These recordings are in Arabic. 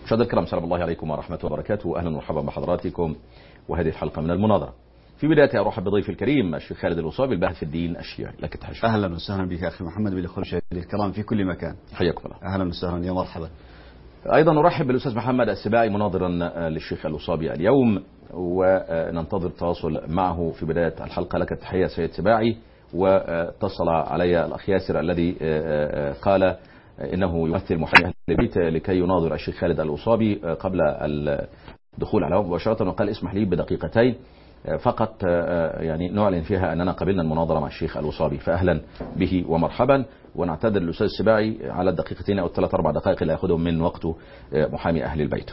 مشاهدينا الكرام، سلام الله عليكم ورحمة الله وبركاته. أهلا ومرحبا بحضراتكم وهذه الحلقة من المناظرة. في بداية أرحب بضيفي الكريم الشيخ خالد الوصابي الباحث في الدين الشيعي. لك التحية. أهلا وسهلا بك أخي محمد بالأخوة المشاهدين الكرام في كل مكان. حياكم الله. أهلا وسهلا يا مرحبا. أيضا أرحب بالأستاذ محمد السباعي مناظرا للشيخ الوصابي اليوم، وننتظر التواصل معه في بداية الحلقة. لك التحية سيد سباعي. واتصل علي الأخ ياسر الذي قال إنه يمثل محامي أهل البيت لكي يناظر الشيخ خالد الوصابي قبل الدخول على مباشرة، وقال اسمح لي بدقيقتين فقط يعني نعلن فيها أننا قبلنا المناظرة مع الشيخ الوصابي، فأهلا به ومرحبا. ونعتذر للأستاذ السباعي على الدقيقتين أو 3-4 دقائق اللي يأخذهم من وقته محامي أهل البيت.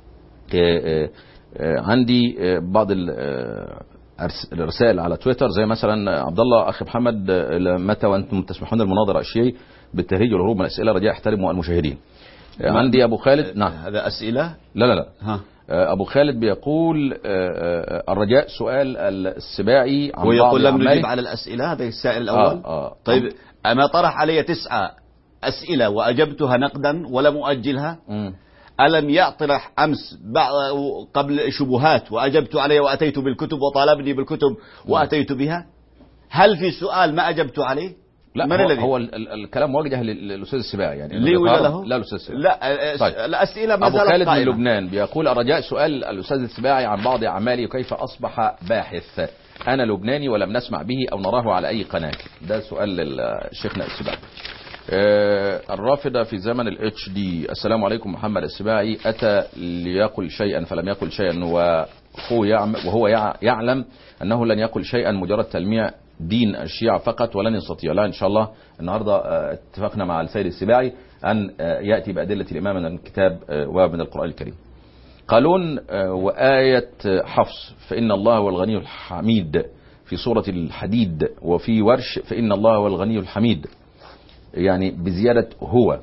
عندي بعض الرسائل على تويتر، زي مثلا عبد الله أخي محمد، متى وأنتم تسمحون المناظرة الشيعي بالتهريج والهروب من الأسئلة، رجاء احترموا المشاهدين. عندي أبو خالد. نعم هذا أسئلة؟ لا ها. أبو خالد بيقول الرجاء سؤال السباعي عن ويقول لم نجيب على الأسئلة. هذا السائل الأول. طيب أما طرح علي 9 أسئلة وأجبتها نقدا ولم أؤجلها؟ ألم يطرح أمس قبل شبهات وأجبت عليه وأتيت بالكتب وطالبني بالكتب وأتيت بها؟ هل في سؤال ما أجبت عليه؟ لا، هو الكلام موجه للأستاذ السباعي يعني ليه ولا له؟ لا الأستاذ السباعي. لا طيب. الأسئلة ما زالت أبو خالد قائمة. من لبنان بيقول الرجاء سؤال الأستاذ السباعي عن بعض أعمالي وكيف أصبح باحث. أنا لبناني ولم نسمع به أو نراه على أي قناة. ده سؤال للشيخنا السباعي. الرافضة في زمن الاتش دي. السلام عليكم. محمد السباعي أتى ليقل شيئا فلم يقل شيئا وهو يعلم أنه لن يقل شيئا، مجرد تلميع دين الشيعة فقط ولن يستطيع. لا إن شاء الله النهاردة اتفقنا مع السيد السباعي أن يأتي بأدلة الإمام من الكتاب ومن القرآن الكريم. قالون وآية حفص فإن الله هو الغني الحميد في سورة الحديد، وفي ورش فإن الله هو الغني الحميد، يعني بزيادة هو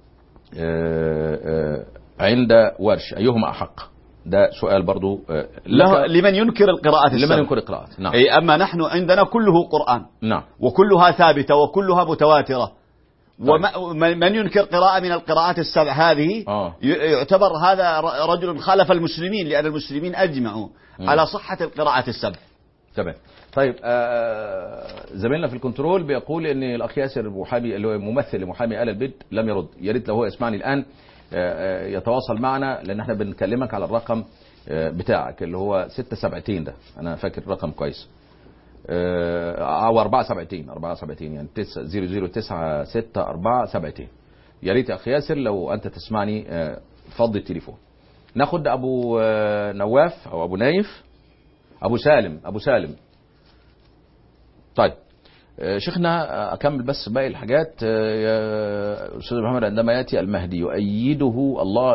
عند ورش أيهما أحق؟ ده سؤال برضو لمن ينكر القراءات السبع. لمن ينكر القراءات. نعم. أما نحن عندنا كله قرآن. نعم. وكلها ثابتة وكلها متواترة. ومن ينكر قراءة من القراءات السبع هذه يعتبر هذا رجل خالف المسلمين، لأن المسلمين أجمعوا على صحة القراءات السبع. تمام. طيب زميلنا في الكنترول بيقول ان الاخ ياسر محامي اللي هو ممثل لمحامي آل البيت لم يرد. يا ريت لو هو يسمعني الان يتواصل معنا، لان احنا بنكلمك على الرقم بتاعك اللي هو 672. ده انا فاكر الرقم كويس، او 472 يعني 009647. يا ريت يا اخ ياسر لو انت تسمعني فضي التليفون. ناخد ابو نواف او ابو نايف، ابو سالم. طيب شيخنا أكمل بس باقي الحاجات. يا أستاذ محمد، عندما يأتي المهدي يؤيده الله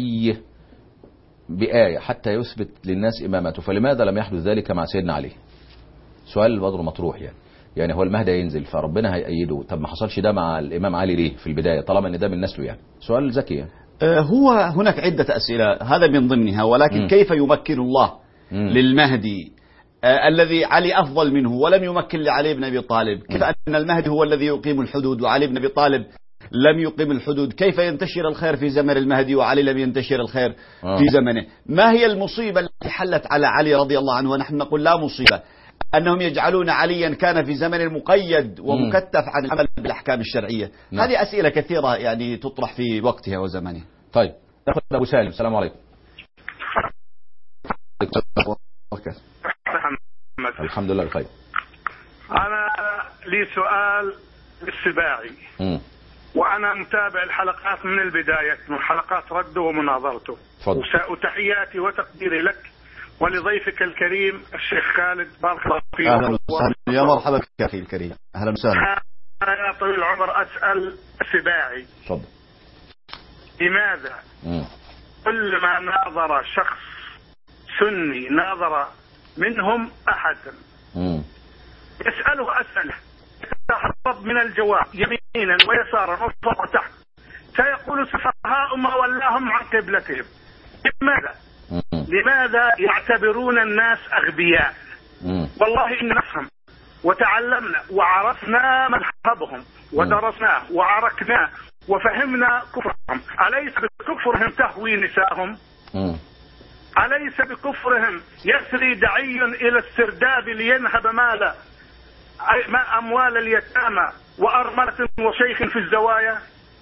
بآية حتى يثبت للناس إمامته، فلماذا لم يحدث ذلك مع سيدنا علي؟ سؤال برضه مطروح يعني هو المهدي ينزل فربنا هيأيده، طب ما حصلش ده مع الإمام علي ليه في البداية طالما إن ده من نسله؟ يعني سؤال ذكي يعني. هو هناك عدة أسئلة هذا من ضمنها، ولكن كيف يمكن الله للمهدي الذي علي أفضل منه ولم يمكن لعلي بن أبي طالب؟ كيف أن المهدي هو الذي يقيم الحدود وعلي بن أبي طالب لم يقيم الحدود؟ كيف ينتشر الخير في زمن المهدي وعلي لم ينتشر الخير في زمنه؟ ما هي المصيبة التي حلت على علي رضي الله عنه؟ ونحن نقول لا مصيبة، أنهم يجعلون عليا كان في زمن مقيد ومكتف عن العمل بالأحكام الشرعية. هذه أسئلة كثيرة يعني تطرح في وقتها وزمنها. طيب ناخذ أبو سالم. السلام عليكم. الحمد لله بخير. أنا لي سؤال للسباعي، وأنا متابع الحلقات من البداية، من حلقات رده ومناظرته. وتحياتي وتقديري لك ولضيفك الكريم الشيخ خالد، بارك الله فيك. أهلا وسهلا. يا مرحبا بك يا أخي الكريم. أهلا وسهلا. أنا يا طويل العمر أسأل السباعي تفضل. لماذا كل ما ناظر شخص سني ناظر منهم أحدا يسأله أسئلة يتهرب من الجواب يمينا ويسارا وفوق وتحت، سيقول سفهاء ما ولاهم عن قبلتهم. لماذا يعتبرون الناس أغبياء؟ والله إن نفهم وتعلمنا وعرفنا مذهبهم ودرسناه وعركناه وفهمنا كفرهم. أليس بكفرهم تهوي نساءهم؟ أليس بكفرهم يسري دعي إلى السرداب لينهب مال أموال اليتامى وأرملة وشيخ في الزوايا؟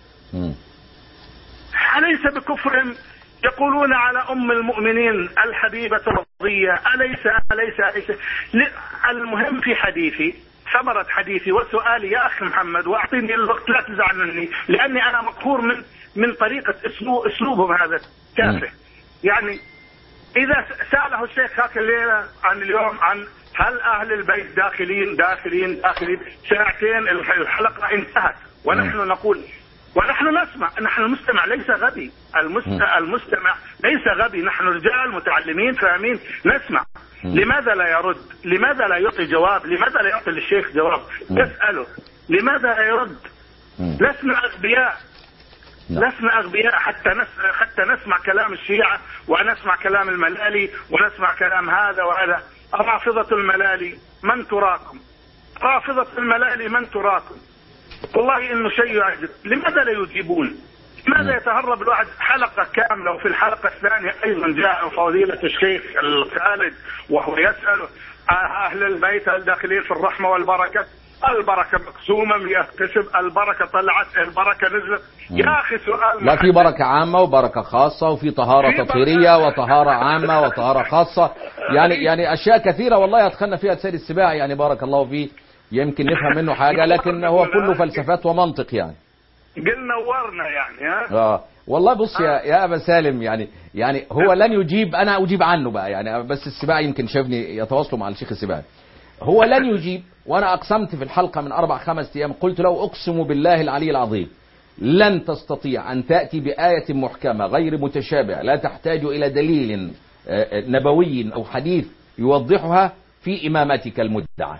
أليس بكفرهم يقولون على أم المؤمنين الحبيبة الرضية؟ أليس المهم في حديثي، ثمرة حديثي وسؤالي يا أخي محمد، وأعطيني الوقت لا تزعل مني، لأني أنا مقهور من طريقة أسلوبهم هذا تافه. يعني إذا سأله الشيخ هاك الليلة عن اليوم عن هل أهل البيت داخلين ساعتين الحلقة انتهت، ونحن نقول ونحن نسمع. نحن المستمع ليس غبي، المستمع ليس غبي، نحن رجال متعلمين فاهمين نسمع. لماذا لا يرد؟ لماذا لا يعطي جواب؟ لماذا لا يعطي للشيخ جواب؟ تسأله لماذا لا يرد؟ لسنا أغبياء، لسنا أغبياء حتى نسمع كلام الشيعة ونسمع كلام الملالي ونسمع كلام هذا وهذا. رافضة الملالي من تراكم؟ رافضة الملالي من تراكم؟ والله إنه شيء يعجب. لماذا لا يجيبون؟ لماذا يتهرب الواحد حلقة كاملة؟ وفي الحلقة الثانية أيضا جاء فضيلة الشيخ الخالد وهو يسأل أهل البيت هل داخلين في الرحمة والبركة؟ البركة مقسومة 100 قسم، البركة طلعت، البركة نزلت. يا أخي سؤال، لا في بركة عامة وبركة خاصة، وفي طهارة تطهيرية وطهارة عامة وطهارة خاصة، يعني أشياء كثيرة والله أدخلنا فيها السيد السباعي، يعني بارك الله فيه، يمكن نفهم منه حاجة، لكن هو كله فلسفات ومنطق يعني. قلنا ورنا يعني ها. والله بص يا أبا سالم، يعني هو لن يجيب، أنا أجيب عنه بقى يعني، بس السباعي يمكن شافني يتواصلوا مع الشيخ السباعي. هو لن يجيب، وأنا أقسمت في الحلقة من 4-5 أيام، قلت له أقسم بالله العلي العظيم لن تستطيع أن تأتي بآية محكمة غير متشابهة لا تحتاج إلى دليل نبوي أو حديث يوضحها في إمامتك المدعى،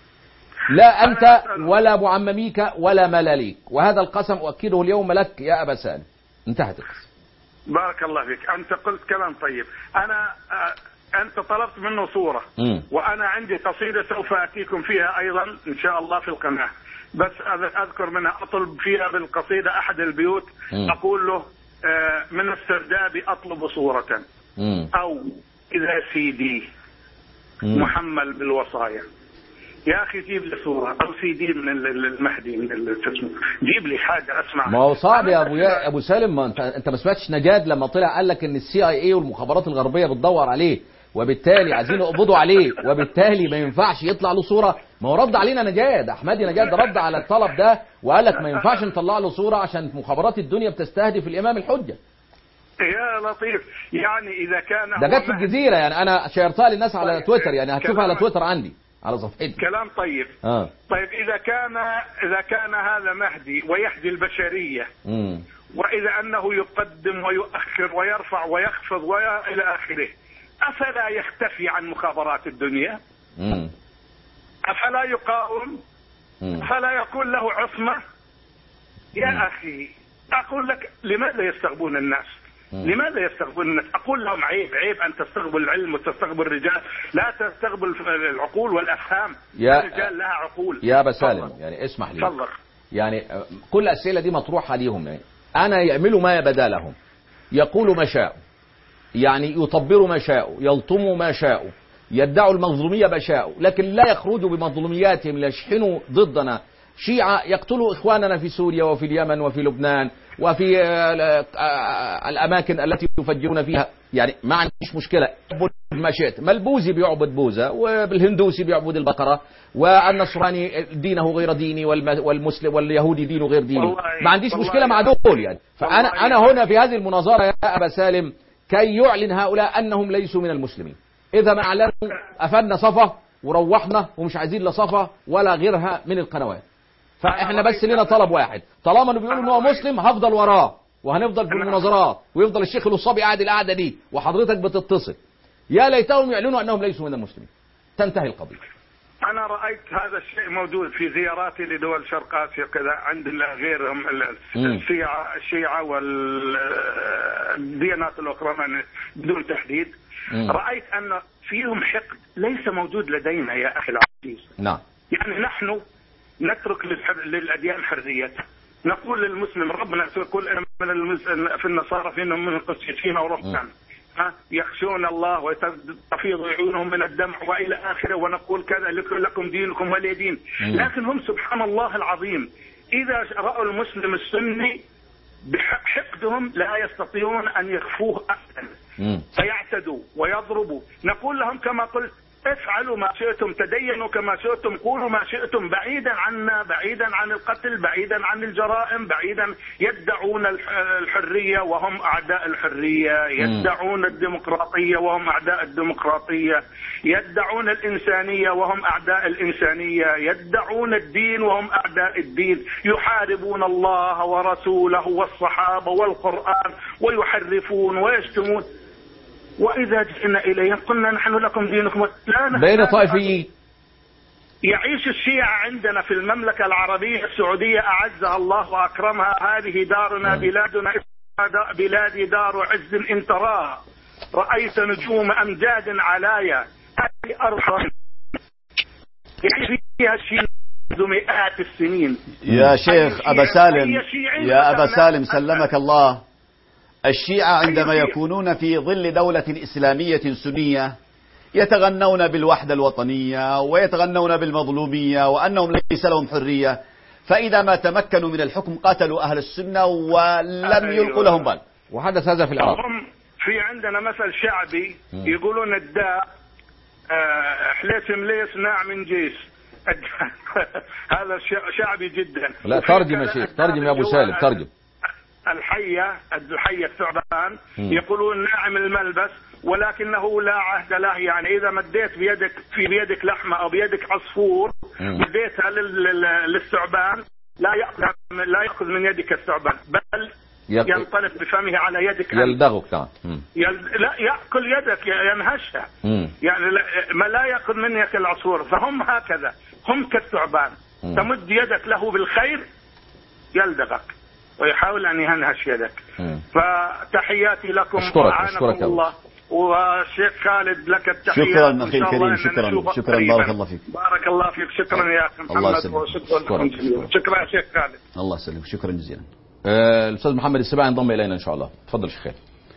لا أنت ولا معمميك ولا ملاليك، وهذا القسم أؤكده اليوم لك يا أبا سالم. انتهت القصة. بارك الله فيك، أنت قلت كلام طيب. أنت طلبت منه صورة، وأنا عندي قصيدة سوف أتيكم فيها أيضا إن شاء الله في القناة، بس أذكر منها، أطلب فيها بالقصيدة أحد البيوت، أقول له من السرداب أطلب صورة، أو إذا سيدي محمل بالوصايا. يا أخي جيب لي صورة أو سيدي من المهدي، من اسمه، جيب لي حاجة أسمع. ما هو صعب يا أبو سالم، ما أنت ما سمعتش نجاد لما طلع قال لك إن CIA والمخابرات الغربية بتدور عليه، وبالتالي عايزين يقبضوا عليه، وبالتالي ما ينفعش يطلع له صورة. ما هو رد علينا نجاد أحمدي، نجاد رد على الطلب ده وقال لك ما ينفعش نطلع له صورة عشان مخابرات الدنيا بتستهدف الإمام الحجة. يا لطيف، يعني إذا كان ده جت في الجزيرة، يعني أنا شيرتها للناس على تويتر، يعني هتشوفها على تويتر عندي على صفحتي. كلام طيب. طيب إذا كان هذا مهدي ويهدي البشرية، وإذا أنه يقدم ويؤخر ويرفع ويخفض وإلى آخره، أفلا يختفي عن مخابرات الدنيا؟ أفلا يقاوم؟ أفلا يكون له عصمة؟ يا أخي أقول لك، لماذا يستغبون الناس؟ لماذا يستغبون الناس؟ أقول لهم عيب أن تستغبوا العلم وتستغبوا الرجال، لا تستغبوا العقول والأفهام. الرجال لها عقول. يا أبا سالم يعني اسمح لي، يعني كل الأسئلة دي مطروحة ليهم، يعني أنا يعملوا ما يبدا لهم، يقولوا ما شاءوا، يعني يطبروا ما شاءوا، يلطموا ما شاءوا، يدعوا المظلومية ما شاءوا، لكن لا يخرجوا بمظلومياتهم ليشحنوا ضدنا شيعة يقتلوا إخواننا في سوريا وفي اليمن وفي لبنان وفي الأماكن التي يفجرون فيها. يعني ما عنديش مشكلة، ما شئت. ملبوزي بيعبد بوزة، والهندوسي بيعبد البقرة، والنصراني دينه غير ديني، والمسلم واليهودي دينه غير ديني، ما عنديش مشكلة مع دول يعني. فأنا هنا في هذه المناظرة يا أبا سالم كي يعلن هؤلاء أنهم ليسوا من المسلمين. إذا ما أعلنوا أفدنا صفا وروحنا ومش عايزين لا صفا ولا غيرها من القنوات. فاحنا بس لنا طلب واحد، طالما انه بيقولوا ان هو مسلم هفضل وراه وهنفضل في المناظرات، ويفضل الشيخ الوصابي قاعد القعده دي وحضرتك بتتصل. يا ليتهم يعلنوا انهم ليسوا من المسلمين، تنتهي القضيه. انا رايت هذا الشيء موجود في زياراتي لدول شرق اسيا كذا، عند غيرهم الشيعة والديانات الاخرى بدون تحديد. رايت ان فيهم حقد ليس موجود لدينا يا اخي العزيز. نعم. يعني نحن نترك للأديان حريتها، نقول للمسلم ربنا يقول في النصارى فيهم من القسيسين ورهبان يخشون الله وتفيض عيونهم من الدمع والى اخره، ونقول كذا لكم دينكم ولي دين. لكن هم سبحان الله العظيم اذا راوا المسلم السني بحقدهم لا يستطيعون ان يخفوه ابدا، فيعتدوا ويضربوا. نقول لهم كما قلت افعلوا ما شئتم، تدينوا كما شئتم، قولوا ما شئتم، بعيدا عنا، بعيدا عن القتل، بعيدا عن الجرائم، بعيدا. يدعون الحرية وهم أعداء الحرية، يدعون الديمقراطية وهم أعداء الديمقراطية، يدعون الإنسانية وهم أعداء الإنسانية، يدعون الدين وهم أعداء الدين، يحاربون الله ورسوله والصحابة والقرآن ويحرفون ويشتمون. وإذا جئنا إليهم قلنا نحن لكم دينكم بين طائفيين. يعيش الشيعة عندنا في المملكة العربية السعودية أعزها الله وأكرمها، هذه دارنا بلادنا، بلادي دار عز إن تراها، رأيت نجوم أمجاد علايا، هذه أرض يعيش فيها الشيعة منذ مئات السنين. يا شيخ أبا سالم، يا أبا سالم سلمك الله، الشيعة عندما يكونون في ظل دولة إسلامية سنية يتغنون بالوحدة الوطنية ويتغنون بالمظلومية وأنهم ليس لهم حرية، فإذا ما تمكنوا من الحكم قاتلوا أهل السنة ولم يلقوا لهم بال. وحدث هذا في العراق. في عندنا مثل شعبي يقولون الداء حليس مليس ناع من جيش. هذا شعبي جدا. لا ترجم يا شيخ، ترجم يا أبو سالم، ترجم. الحية الثعبان يقولون ناعم الملبس ولكنه لا عهد له، يعني إذا مديت بيدك لحمة أو بيدك عصفور مديتها للثعبان لا يأخذ من يدك الثعبان، بل ينطلق بفمه على يدك، يلدغك. لا يأكل يدك، ينهشها، يعني ما لا يأخذ منك العصفور. فهم هكذا، هم كالثعبان، تمد يدك له بالخير يلدغك ويحاول أن ينهش يدك. فتحياتي لكم وأعانكم الله. والشيخ خالد لك التحية. شكرا أخي الكريم، شكرا بارك الله فيك. بارك الله فيك، شكرا يا أخي محمد، وشكرا يا شيخ خالد. الله يسلمك، شكرا جزيلا. الأستاذ محمد السباعي انضم إلينا إن شاء الله. تفضل شيخ خالد.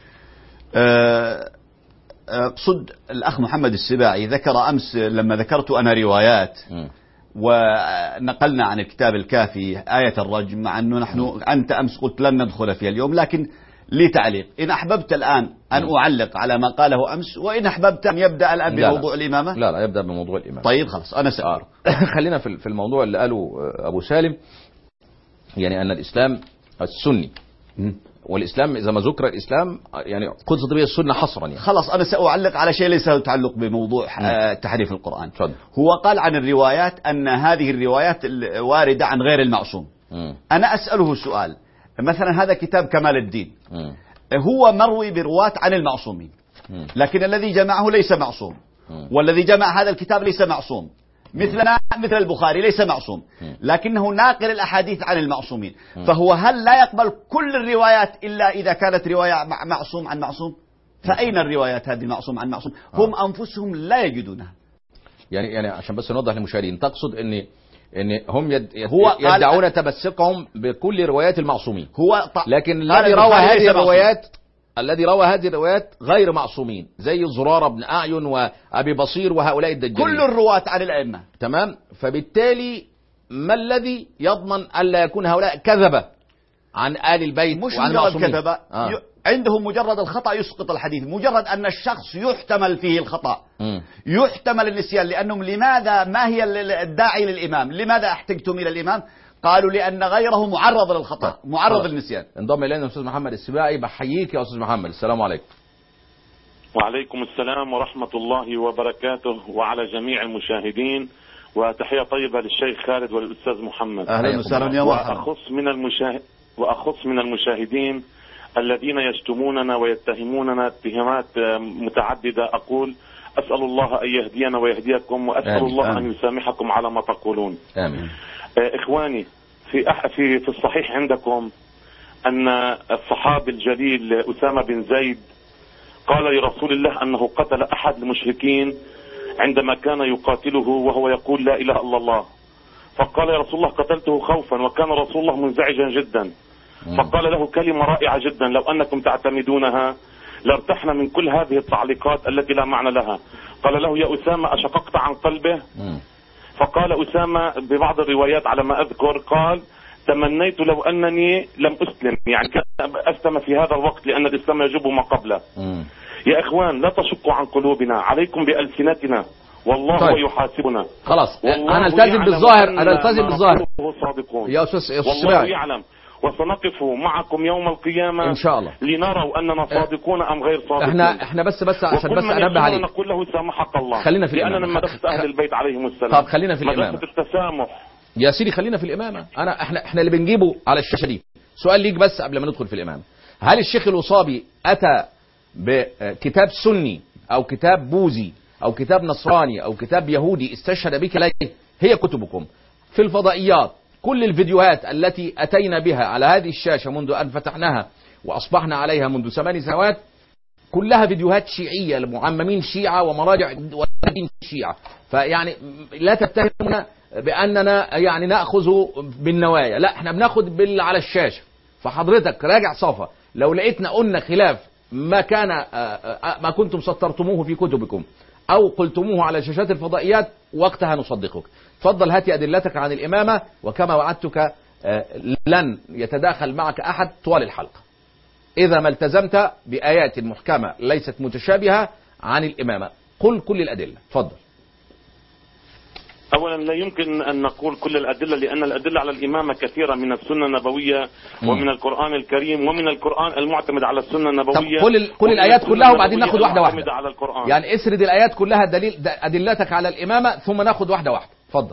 أقصد الأخ محمد السباعي ذكر أمس لما ذكرت أنا روايات ونقلنا عن الكتاب الكافي آية الرجم، مع أنه أنت أمس قلت لن ندخل فيها اليوم، لكن لي تعليق. إن أحببت الآن أن أعلق على ما قاله أمس، وإن أحببت أن يبدأ الآن بموضوع الإمامة. لا يبدأ بموضوع الإمامة. طيب خلاص أنا سأقول. خلينا في الموضوع اللي قاله أبو سالم، يعني أن الإسلام السني، والإسلام إذا ما ذكر الإسلام يعني قصد به السنة حصرا يعني. خلاص أنا سأعلق على شيء ليس له تعلق بموضوع تحريف القرآن. هو قال عن الروايات أن هذه الروايات واردة عن غير المعصوم. أنا أسأله سؤال، مثلا هذا كتاب كمال الدين هو مروي برواة عن المعصومين، لكن الذي جمعه ليس معصوم، والذي جمع هذا الكتاب ليس معصوم، مثل البخاري ليس معصوم، لكنه ناقل الأحاديث عن المعصومين. فهو هل لا يقبل كل الروايات إلا إذا كانت رواية معصوم عن معصوم؟ فأين الروايات هذه معصوم عن معصوم؟ هم أنفسهم لا يجدونها. يعني عشان بس نوضح للمشاهدين، تقصد ان هم يدعون تمسكهم بكل روايات المعصومين، لكن الذي روى هذه الروايات غير معصومين، زي زرارة بن أعين وأبي بصير وهؤلاء الدجالين، كل الرواة عن الأئمة. تمام. فبالتالي ما الذي يضمن ألا يكون هؤلاء كذبة عن آل البيت وعن المعصومين؟ كذبة عندهم مجرد الخطأ يسقط الحديث، مجرد أن الشخص يحتمل فيه الخطأ، يحتمل النسيان. لأنهم لماذا، ما هي الداعي للإمام؟ لماذا احتجتم إلى الإمام؟ قالوا لأن غيره معرض للخطأ، معرض للنسيان. انضم إلينا الأستاذ محمد السباعي. بحييك يا أستاذ محمد. السلام عليكم. وعليكم السلام ورحمة الله وبركاته، وعلى جميع المشاهدين، وتحية طيبة للشيخ خالد والأستاذ محمد. أهلا وسهلا يا مرحبا. وأخص من المشاهدين الذين يشتموننا ويتهموننا اتهامات متعددة، أقول أسأل الله أن يهدينا ويهديكم، وأسأل الله أن يسامحكم على ما تقولون. آمين. إخواني، في الصحيح عندكم أن الصحابي الجليل أسامة بن زيد قال لرسول الله أنه قتل أحد المشركين عندما كان يقاتله وهو يقول لا إله إلا الله، فقال يا رسول الله قتلته خوفا، وكان رسول الله منزعجا جدا. فقال له كلمة رائعة جدا لو أنكم تعتمدونها لارتحنا من كل هذه التعليقات التي لا معنى لها. قال له يا أسامة أشققت عن قلبه؟ فقال أسامة ببعض الروايات على ما أذكر قال تمنيت لو أنني لم أسلم، يعني كان أسلم في هذا الوقت لأن الإسلام يجب ما قبله. يا إخوان لا تشقوا عن قلوبنا، عليكم بألسنتنا والله طيب. ويحاسبنا. خلاص أنا التزم بالظاهر، أنا التزم بالظاهر يا أستاذ والله يعلم، وسنقف معكم يوم القيامة إن شاء الله لنروا أننا صادقون أم غير صادقين. احنا بس عشان بس أنبه عليك نقول له سامحك الله، خلينا في لأننا الإمامة. مدرسة أهل البيت عليهم السلام. طب خلينا في الإمامة، مدرسة التسامح يا سيدي خلينا في الإمامة. احنا اللي بنجيبه على الشاشة دي. سؤال ليك بس قبل ما ندخل في الإمامة، هل الشيخ الوصابي أتى بكتاب سني أو كتاب بوذي أو كتاب نصراني أو كتاب يهودي استشهد بك إليه؟ هي كتبكم في الفضائيات. كل الفيديوهات التي أتينا بها على هذه الشاشة منذ أن فتحناها وأصبحنا عليها منذ 8 سنوات كلها فيديوهات شيعية لمعممين شيعة ومراجع ودين شيعة. فيعني لا تتهمنا بأننا يعني نأخذ بالنوايا، لا احنا بناخذ على الشاشة. فحضرتك راجع صفا، لو لقيتنا قلنا خلاف ما كنتم سطرتموه في كتبكم أو قلتموه على شاشات الفضائيات وقتها نصدقك. تفضل هاتي أدلتك عن الإمامة، وكما وعدتك لن يتداخل معك أحد طوال الحلقة إذا ما التزمت بآيات محكمة ليست متشابهة عن الإمامة. قل كل الأدلة، تفضل. أولا لا يمكن أن نقول كل الأدلة، لأن الأدلة على الإمامة كثيرة من السنة النبوية ومن القرآن الكريم ومن القرآن المعتمد على السنة النبوية. طب كل الآيات كلها وبعدين ناخد واحدة واحدة. على القرآن. يعني اسرد الآيات كلها أدلتك على الإمامة ثم ناخد واحدة واحدة. تفضل.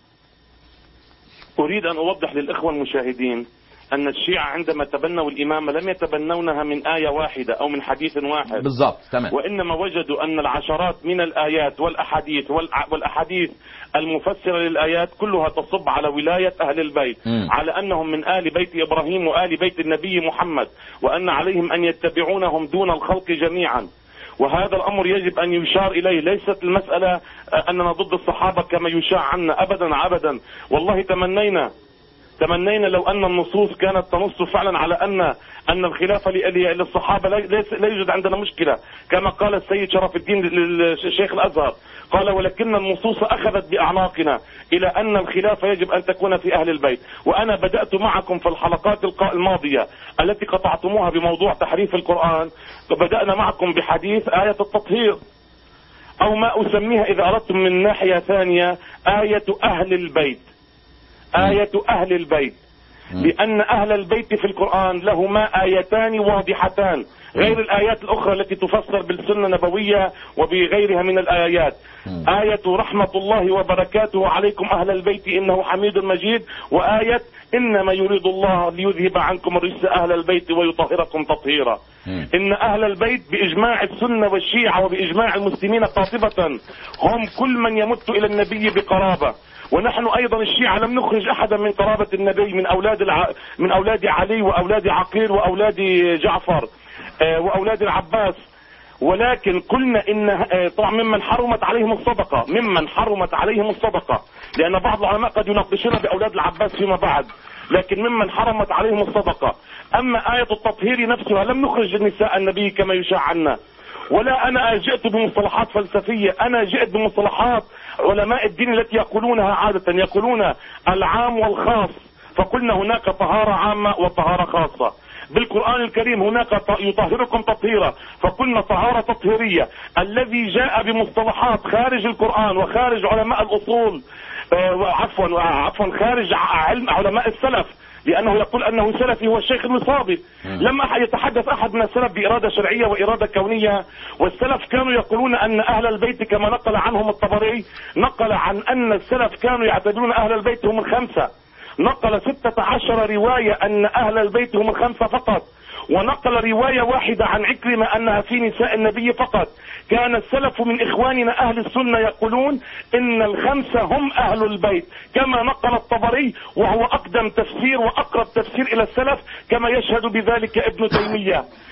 أريد أن أوضح للإخوة المشاهدين أن الشيعة عندما تبنوا الإمامة لم يتبنونها من آية واحدة أو من حديث واحد بالضبط، تمام. وإنما وجدوا أن العشرات من الآيات والأحاديث المفسرة للآيات كلها تصب على ولاية أهل البيت، على أنهم من آل بيت إبراهيم وآل بيت النبي محمد، وأن عليهم أن يتبعونهم دون الخلق جميعا. وهذا الأمر يجب أن يشار إليه. ليست المسألة أننا ضد الصحابة كما يشاع عنا، أبدا أبدا. والله تمنينا لو أن النصوص كانت تنص فعلا على أن الخلافة للصحابة لا يوجد عندنا مشكلة، كما قال السيد شرف الدين للشيخ الأزهر، قال ولكن النصوص أخذت بأعناقنا إلى أن الخلافة يجب أن تكون في أهل البيت. وأنا بدأت معكم في الحلقات الماضية التي قطعتموها بموضوع تحريف القرآن، بدأنا معكم بحديث آية التطهير، أو ما أسميها إذا أردتم من ناحية ثانية آية أهل البيت. آية أهل البيت، لأن أهل البيت في القرآن لهما آيتان واضحتان غير الآيات الأخرى التي تفسر بالسنة النبوية وبغيرها من الآيات. آية رحمة الله وبركاته عليكم أهل البيت إنه حميد مجيد، وآية إنما يريد الله ليذهب عنكم الرجس أهل البيت ويطهركم تطهيرا. إن أهل البيت بإجماع السنة والشيعة وبإجماع المسلمين قاطبة هم كل من يمت إلى النبي بقرابة. ونحن أيضا الشيعة لم نخرج أحدا من قرابة النبي من أولاد علي وأولاد عقيل وأولاد جعفر وأولاد العباس، ولكن قلنا إن طبعا ممن حرمت عليهم الصدقة، لأن بعض العلماء قد يناقشون بأولاد العباس فيما بعد، لكن ممن حرمت عليهم الصدقة. أما آية التطهير نفسها لم نخرج نساء النبي كما يشاع عنا، ولا أنا جئت بمصطلحات فلسفية، أنا جئت بمصطلحات علماء الدين التي يقولونها عادة، يقولون العام والخاص، فقلنا هناك طهارة عامة وطهارة خاصة. بالقرآن الكريم هناك يطهركم تطهيرا، فقلنا طهارة تطهيرية. الذي جاء بمصطلحات خارج القرآن وخارج علماء الأصول عفوا خارج علم علماء السلف، لأنه يقول أنه سلفي هو الشيخ الوصابي. لم يتحدث أحد من السلف بإرادة شرعية وإرادة كونية، والسلف كانوا يقولون أن أهل البيت كما نقل عنهم الطبري، نقل عن أن السلف كانوا يعتبرون أهل البيت هم 5، نقل 16 رواية أن أهل البيت هم 5 فقط، ونقل رواية واحدة عن عكرمة أنها في نساء النبي فقط. كان السلف من إخواننا أهل السنة يقولون إن 5 هم أهل البيت كما نقل الطبري، وهو أقدم تفسير وأقرب تفسير إلى السلف كما يشهد بذلك ابن تيمية.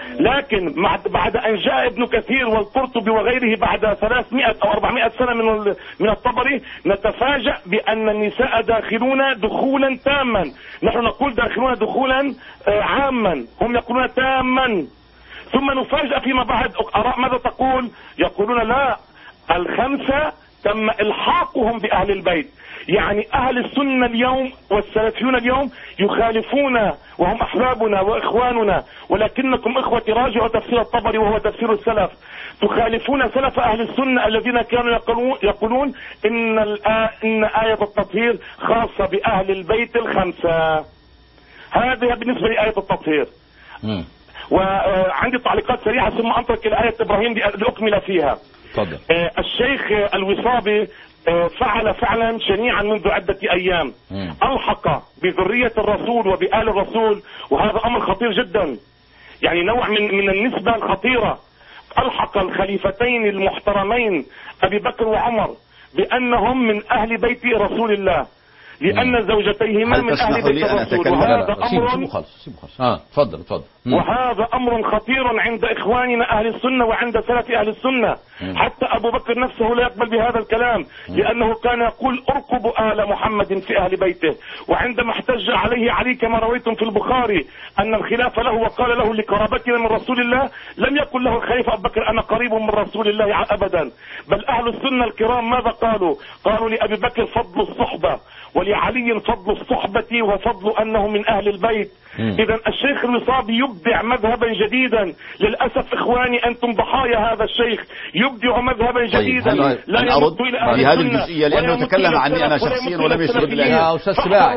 لكن بعد أن جاء ابن كثير والقرطبي وغيره بعد 300 أو 400 سنة من الطبري نتفاجأ بأن النساء داخلون دخولا تاما. نحن نقول داخلون دخولا عاما، هم يقولون تاما. ثم نفاجأ فيما بعد آراء ماذا تقول؟ يقولون لا، الخمسة تم إلحاقهم بأهل البيت. يعني أهل السنة اليوم والسلفيون اليوم يخالفون وهم أحبابنا وإخواننا، ولكنكم إخوتي راجعوا تفسير الطبري وهو تفسير السلف. تخالفون سلف أهل السنة الذين كانوا يقولون إن آية التطهير خاصة بأهل البيت الخمسة. هذه بالنسبة لآية التطهير. وعندي تعليقات سريعة ثم أنتقل إلى آية إبراهيم لأكمل فيها. تفضل. الشيخ الوصابي فعل فعلا شنيعا منذ عدة أيام. ألحق بذرية الرسول وبآل الرسول، وهذا أمر خطير جدا، يعني نوع من النسبة الخطيرة. ألحق الخليفتين المحترمين أبي بكر وعمر بأنهم من أهل بيت رسول الله، لأن زوجتيهما من أهل بيت الرسول، وهذا أمر تفضل. وهذا أمر خطير عند إخواننا أهل السنة وعند سلف أهل السنة. حتى أبو بكر نفسه لا يقبل بهذا الكلام، لأنه كان يقول ارقبوا آل محمد في أهل بيته. وعندما احتج عليه علي كما رويتم في البخاري أن الخلافة له وقال له لقرابتنا من رسول الله، لم يقل له الخليفة أبو بكر أنا قريب من رسول الله أبدا. بل أهل السنة الكرام ماذا قالوا؟ قالوا لأبي بكر فضل الصحبة، ولعلي فضل الصحبة وفضل أنه من أهل البيت. إذا الشيخ الوصابي يبدع مذهبا جديدا. للأسف إخواني أنتم ضحايا هذا الشيخ، يبدع مذهبا جديدا لا يمت إلى أهل هذه الجزئية لأنه تكلم عني أنا شخصيا ولم يشير إليه. يا أستاذ سباعي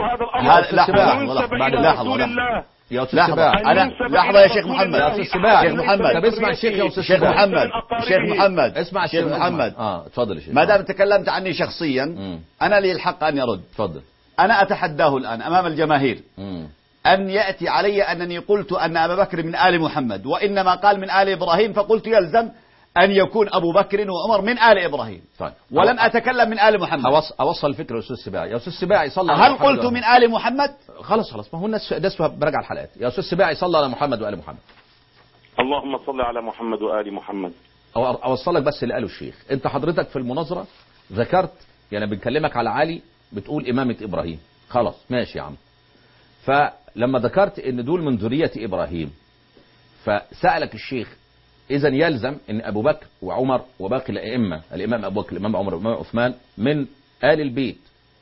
لحظة يا شيخ محمد. يا أستاذ سباعي شيخ محمد، طب اسمع الشيخ يا أستاذ شيخ محمد، شيخ محمد، اسمع شيخ محمد. تفضل يا شيخ. ما دام تكلمت عني شخصيا أنا لي الحق أن يرد. تفضل. أنا أتحداه الآن أمام الجماهير أن يأتي علي أنني قلت أن أبا بكر من آل محمد، وإنما قال من آل إبراهيم، فقلت يلزم أن يكون أبو بكر وعمر من آل إبراهيم. طيب. ولم أتكلم من آل محمد. أوصل الفكرة يا أستاذ سباعي. يا أستاذ سباعي صلى هل قلت من آل محمد؟ خلاص ما هو الناس ده براجع الحلقات. يا أستاذ سباعي صلى على محمد وآل محمد. اللهم صل على محمد وآل محمد. أوصلك بس اللي قاله الشيخ. أنت حضرتك في المناظرة ذكرت، يعني بنكلمك على علي بتقول إمامة إبراهيم، خلاص ماشي يا عم. فلما ذكرت ان دول من ذرية ابراهيم، فسألك الشيخ اذا يلزم ان ابو بكر وعمر وباقي الائمة، الامام ابو بكر الامام عمر الامام عثمان من آل البيت.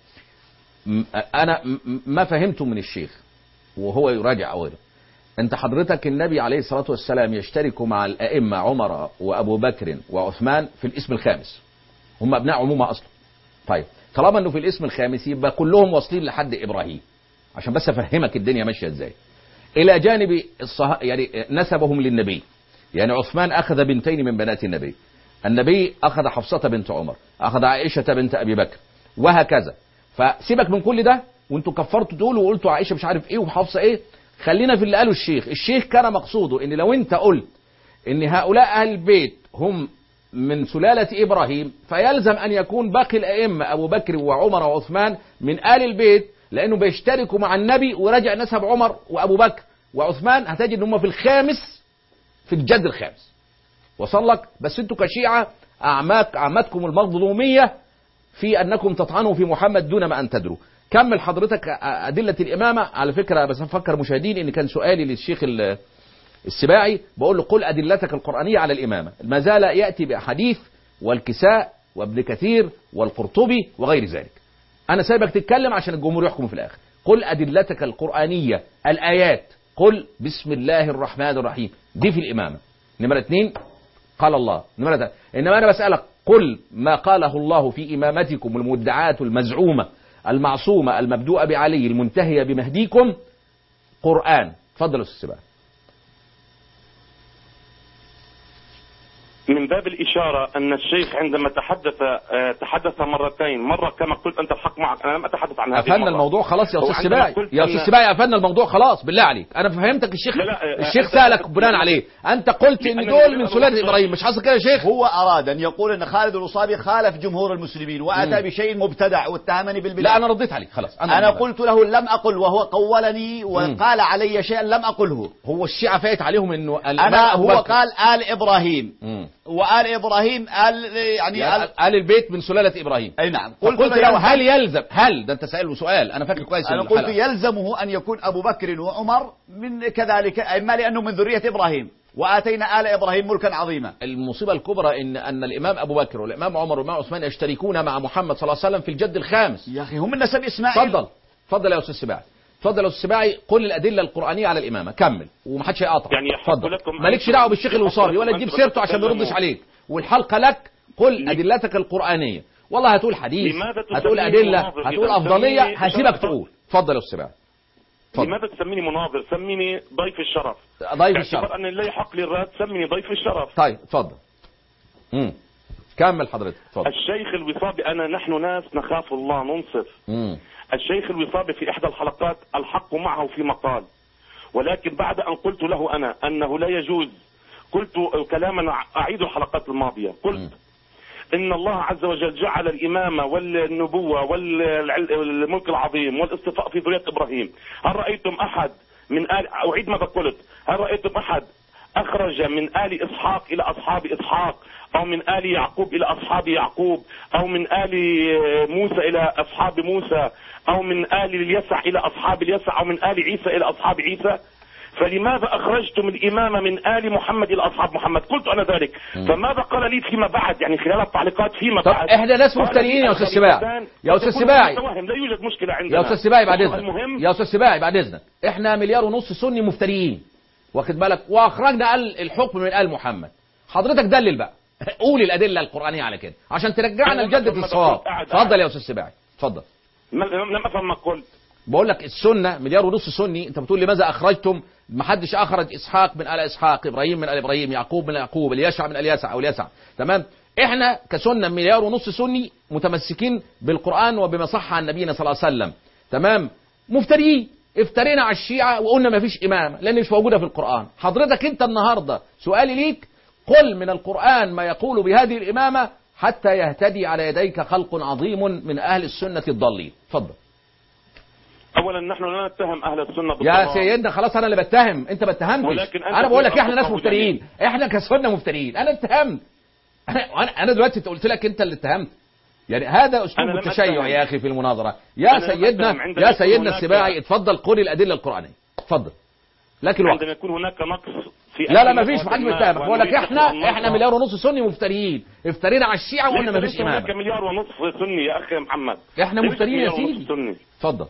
انا ما فهمته من الشيخ وهو يراجع اوله. انت حضرتك النبي عليه الصلاة والسلام يشترك مع الائمة عمر وابو بكر وعثمان في الاسم الخامس، هم ابناء عمومة اصلا. طيب طالما انه في الاسم الخامس يبقى كلهم واصلين لحد ابراهيم، عشان بس افهمك الدنيا ماشيه ازاي. الى جانب يعني نسبهم للنبي، يعني عثمان اخذ بنتين من بنات النبي، النبي اخذ حفصة بنت عمر، اخذ عائشة بنت ابي بكر، وهكذا. فسيبك من كل ده، وانتوا كفرتوا دول وقلتوا عائشة مش عارف ايه وحفصة ايه. خلينا في اللي قاله الشيخ. الشيخ كان مقصوده ان لو انت قلت ان هؤلاء اهل البيت هم من سلالة ابراهيم، فيلزم ان يكون باقي الائمة ابو بكر وعمر وعثمان من آل البيت، لانه بيشتركوا مع النبي. ورجع نسب عمر وابو بكر وعثمان هتجد ان هم في الخامس، في الجد الخامس. وصل لك؟ بس انتوا كشيعة اعماتكم المظلومية في انكم تطعنوا في محمد دون ما ان تدروا. كمل حضرتك ادلة الامامة. على فكرة بس نفكر مشاهدين ان كان سؤالي للشيخ السباعي بقول له قل ادلتك القرآنية على الامامة، ما زال يأتي باحاديث والكساء وابن كثير والقرطبي وغير ذلك. أنا سايبك تتكلم عشان الجمهور يحكم في الآخر. قل أدلتك القرآنية، الآيات، قل بسم الله الرحمن الرحيم، دي في الإمامة. نمرة 2 قال الله. نمرة 3 إنما أنا بسألك قل ما قاله الله في إمامتكم المدعاة المزعومة المعصومة المبدوءة بعلي المنتهية بمهديكم قرآن. تفضل يا أستاذ سباعي. من باب الإشارة أن الشيخ عندما تحدث مرتين، مرة كما قلت أنت الحق معك، أنا لم أتحدث عن هذه المرة. قفلنا الموضوع خلاص يا أستاذ سباعي، يا أستاذ سباعي قفلنا الموضوع خلاص بالله عليك. أنا فهمتك الشيخ سألك بناء عليه، أنت قلت إن دول من سلالة إبراهيم، مش حصل كده يا شيخ؟ هو أراد أن يقول أن خالد الوصابي خالف جمهور المسلمين وأتى بشيء مبتدع واتهمني بالبدع. لا أنا رديت عليك خلاص. أنا قلت له لم أقل، وهو قولني وقال علي شيئا لم أقله. هو الشيعة فايت عليهم إنه هو قال آل إبراهيم، وآل إبراهيم يعني آل البيت من سلالة إبراهيم. أي نعم. قلت له هل يلزم، هل ده أنت سأله سؤال أنا فاكر كويس. أنا قلت يلزمه أن يكون أبو بكر وعمر من كذلك، إما لأنه من ذرية إبراهيم، وآتينا آل إبراهيم ملكا عظيما. المصيبة الكبرى إن الإمام أبو بكر والإمام عمر والإمام عثمان يشتركون مع محمد صلى الله عليه وسلم في الجد الخامس. يا أخي هم من نسب إسماعيل. تفضل يا أستاذ سباعي، تفضل يا أستاذ سباعي. قل الأدلة القرآنية على الإمامة، كمل ومحدش هيقاطع. يعني تفضل، مالكش دعوة بالشيخ الوصابي ولا تجيب سيرته عشان ما يردش عليك، والحلقة لك. قل أدلتك القرآنية، والله هتقول حديث، هتقول أدلة، هتقول أفضلية، هسيبك تقول. تفضل يا أستاذ سباعي. لماذا تسميني مناظر؟ سميني ضيف الشرف. ضيف الشرف. أن لا يحق لي الرد، سميني ضيف الشرف. طيب اتفضل. كمل حضرتك اتفضل. الشيخ الوصابي، نحن ناس نخاف الله ننصف. الشيخ الوصابي في إحدى الحلقات الحق معه في مقال، ولكن بعد أن قلت له أنا أنه لا يجوز، قلت كلاما أعيد الحلقات الماضية، قلت إن الله عز وجل جعل الإمامة والنبوة والملك العظيم والاصطفاء في ذرية إبراهيم. هل رأيتم أحد من أعيد ماذا قلت، هل رأيتم أحد أخرج من آل إسحاق إلى أصحاب إسحاق، أو من آل يعقوب إلى أصحاب يعقوب، أو من آل موسى إلى أصحاب موسى، أو من آل اليسع إلى أصحاب اليسع، أو من آل عيسى إلى أصحاب عيسى؟ فلماذا أخرجتم الإمامة من آل محمد إلى أصحاب محمد؟ قلت أنا ذلك. فماذا قال لي فيما بعد، يعني خلال التعليقات فيما بعد؟ طب إحنا ناس مفتريين يا أستاذ سباعي، يا أستاذ سباعي، لا يوجد مشكلة عندنا يا أستاذ سباعي بعد إذنك، يا أستاذ سباعي بعد إذنك، إحنا 1.5 مليار سني مفتريين، واخد بالك، وأخرجنا الحكم من آل محمد. حضرتك دلل بقى، قول الأدلة القرآنية على كده عشان ترجعنا لجدة الصواب. اتفضل يا أستاذ سباعي، اتفضل. لم أفهم ما قلت. بقول لك السنة 1.5 مليار سني، انت بتقول لماذا اخرجتم؟ ما حدش اخرج اسحاق من ال اسحاق، ابراهيم من ال ابراهيم، يعقوب من يعقوب، اليسع من اليسع او اليسع، تمام؟ احنا كسنة 1.5 مليار سني متمسكين بالقرآن وبما صح عن نبينا صلى الله عليه وسلم، تمام؟ مفتريين، افترينا على الشيعة وقلنا ما فيش امام لان مش موجودة في القرآن. حضرتك انت النهاردة سؤالي ليك، قل من القرآن ما يقول بهذه الامامة حتى يهتدي على يديك خلق عظيم من اهل السنة الضالين. اتفضل. اولا نحن لا نتهم اهل السنه بالضلال يا سيدنا، خلاص انا اللي بتهم، انت ما اتهمتش. انا بقول لك احنا ناس مفتريين، احنا كسنه مفتريين. انا اتهمت، انا دلوقتي قلت لك انت اللي اتهمت، يعني هذا اسلوب التشيع يا اخي في المناظره. يا سيدنا السباعي، اتفضل قول الادله القرانيه، اتفضل. لكن عندما يكون هناك نقص في لا ما فيش، ما حدش بيتهمك. بقول لك احنا 1.5 مليار سني مفتريين، افترينا على الشيعه وقلنا ما فيش امام. هناك 1.5 مليار سني يا اخي محمد، احنا مفتريين يا سيدي. اتفضل.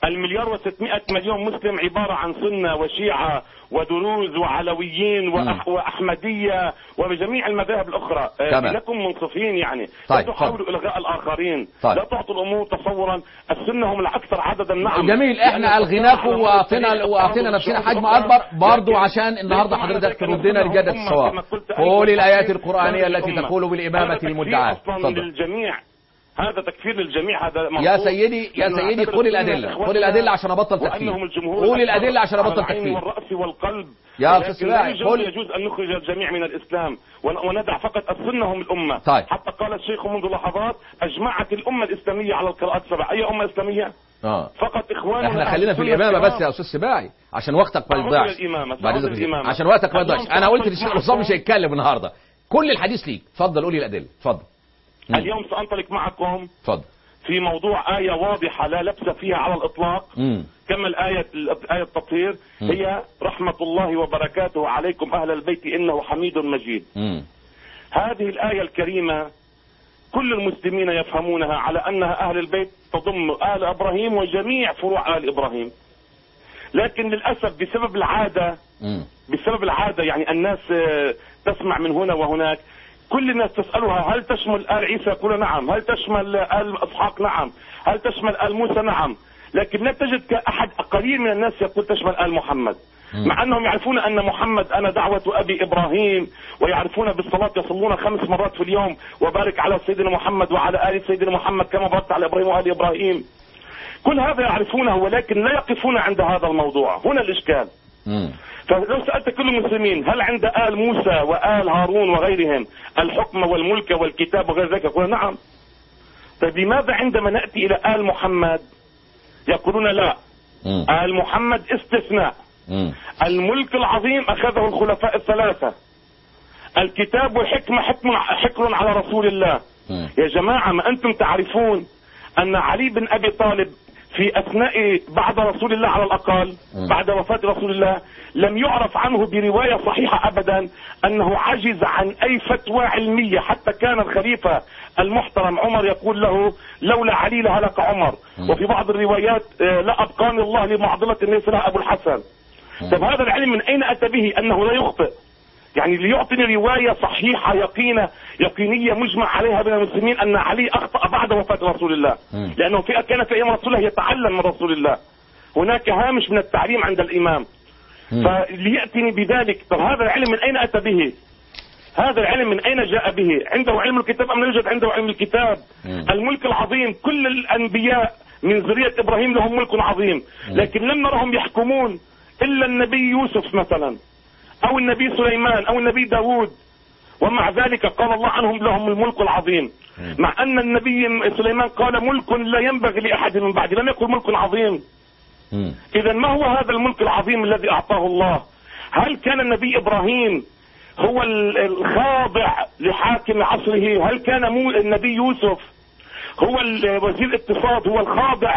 1.6 مليار مسلم عبارة عن سنة وشيعة ودروز وعلويين وأحمدية وبجميع المذاهب الأخرى. لكم منصفين يعني. لا تحاولوا إلغاء الآخرين. لا تعطوا الأمور تصورا. السنة هم الأكثر عددا. نعم جميل، احنا ألغيناكم وأعطينا نفسنا حجم أكبر برضو عشان النهاردة حضرتك تردنا لجدة الصواب. قول الآيات القرآنية التي تقول بالإمامة المدعاة. للجميع، هذا تكفير للجميع. هذا يا سيدي قول الأدلة عشان أبطل تكفير. قول الأدلة عشان أبطل تكفير. والرأس والقلب يا أستاذ سباعي، يجوز أن نخرج الجميع من الإسلام وندع فقط السنة هم الأمة. طيب. حتى قال الشيخ منذ لحظات أجمعت الأمة الإسلامية على القراءات 7. أي أمة إسلامية؟ فقط إخواننا. احنا خلينا في الإمامة بس يا أستاذ سباعي عشان وقتك ما يضيعش. عشان وقتك ما يضيعش. أنا قلت للشيخ الوصاب مش هيتكلم النهاردة، كل الحديث ليك. اتفضل قولي الأدلة، اتفضل. اليوم سأنطلق معكم فضل. في موضوع آية واضحة لا لبس فيها على الإطلاق. كما الآية التطهير هي رحمة الله وبركاته عليكم أهل البيت إنه حميد مجيد. هذه الآية الكريمة كل المسلمين يفهمونها على أنها أهل البيت تضم آل إبراهيم وجميع فروع آل إبراهيم، لكن للأسف بسبب العادة يعني الناس تسمع من هنا وهناك. كل الناس تسألها هل تشمل آل عيسى؟ يقول نعم. هل تشمل آل إسحاق؟ نعم. هل تشمل آل موسى؟ نعم. لكن لا تجد أحد قليل من الناس يقول تشمل آل محمد. مع أنهم يعرفون أن محمد أنا دعوة أبي إبراهيم، ويعرفون بالصلاة يصلون 5 مرات في اليوم، وبارك على سيدنا محمد وعلى آل سيدنا محمد كما باركت على إبراهيم وآل إبراهيم. كل هذا يعرفونه، ولكن لا يقفون عند هذا الموضوع. هنا الإشكال. فلو سألت كل المسلمين هل عند آل موسى وآل هارون وغيرهم الحكم والملك والكتاب وغير ذلك؟ يقولون نعم. طيب لماذا عندما نأتي إلى آل محمد يقولون لا، آل محمد استثناء، الملك العظيم أخذه الخلفاء الثلاثة، الكتاب والحكمة حكر على رسول الله. يا جماعة، ما أنتم تعرفون أن علي بن أبي طالب في أثناء بعد رسول الله على الأقل بعد وفاة رسول الله لم يعرف عنه برواية صحيحة أبدا أنه عجز عن أي فتوى علمية، حتى كان الخليفة المحترم عمر يقول له لولا علي لهلك عمر، وفي بعض الروايات لا أبقاني الله لمعضلة ليس لها أبو الحسن. طب هذا العلم من أين أتى به أنه لا يخطئ؟ يعني ليعطيني رواية صحيحة يقينية مجمع عليها بين المسلمين أن علي أخطأ بعد وفاة رسول الله، لأنه كان في أيام رسول الله يتعلم من رسول الله، هناك هامش من التعليم عند الإمام. فليأتني بذلك. طب هذا العلم من أين أتى به؟ هذا العلم من أين جاء به؟ عنده علم الكتاب أم لا يوجد عنده علم الكتاب؟ الملك العظيم، كل الأنبياء من ذرية إبراهيم لهم ملك عظيم، لكن لم نرهم يحكمون إلا النبي يوسف مثلا، أو النبي سليمان، أو النبي داود، ومع ذلك قال الله عنهم لهم الملك العظيم، مع أن النبي سليمان قال ملك لا ينبغي لأحد من بعد، لم يقل ملك عظيم. إذا ما هو هذا الملك العظيم الذي أعطاه الله؟ هل كان النبي إبراهيم هو الخاضع لحاكم عصره؟ هل كان النبي يوسف هو وزير الاقتصاد هو الخاضع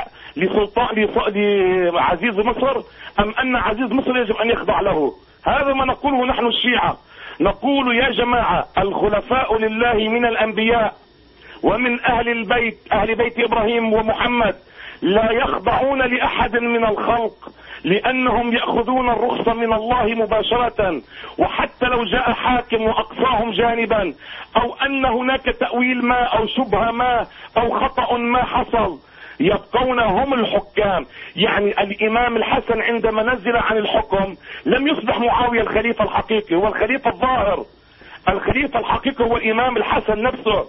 لعزيز مصر، أم أن عزيز مصر يجب أن يخضع له؟ هذا ما نقوله نحن الشيعة. نقول يا جماعة الخلفاء لله من الأنبياء ومن أهل البيت، أهل بيت إبراهيم ومحمد، لا يخضعون لأحد من الخلق، لأنهم يأخذون الرخصة من الله مباشرة، وحتى لو جاء حاكم وأقصاهم جانبا، أو أن هناك تأويل ما أو شبهة ما أو خطأ ما حصل، يبقون هم الحكام. يعني الإمام الحسن عندما نزل عن الحكم لم يصبح معاوية الخليفة الحقيقي، هو الخليفة الظاهر. الخليفة الحقيقي هو الإمام الحسن نفسه.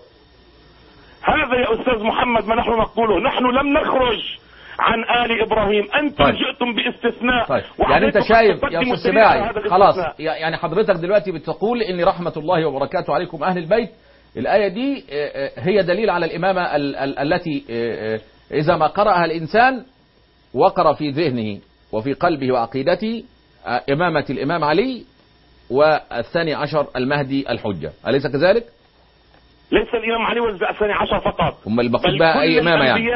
هذا يا أستاذ محمد ما نحن نقوله. نحن لم نخرج عن آل إبراهيم، أنتم جئتم باستثناء. طيب. يعني أنت شايف يا أستاذ السباعي خلاص، يعني حضرتك دلوقتي بتقول إن رحمة الله وبركاته عليكم أهل البيت، الآية دي هي دليل على الإمامة التي إذا ما قرأها الإنسان وقر في ذهنه وفي قلبه وعقيدته إمامة الإمام علي، والثاني عشر المهدي الحجة، أليس كذلك؟ ليس الإمام علي والثاني عشر فقط، بل بقى أي إمامة يعني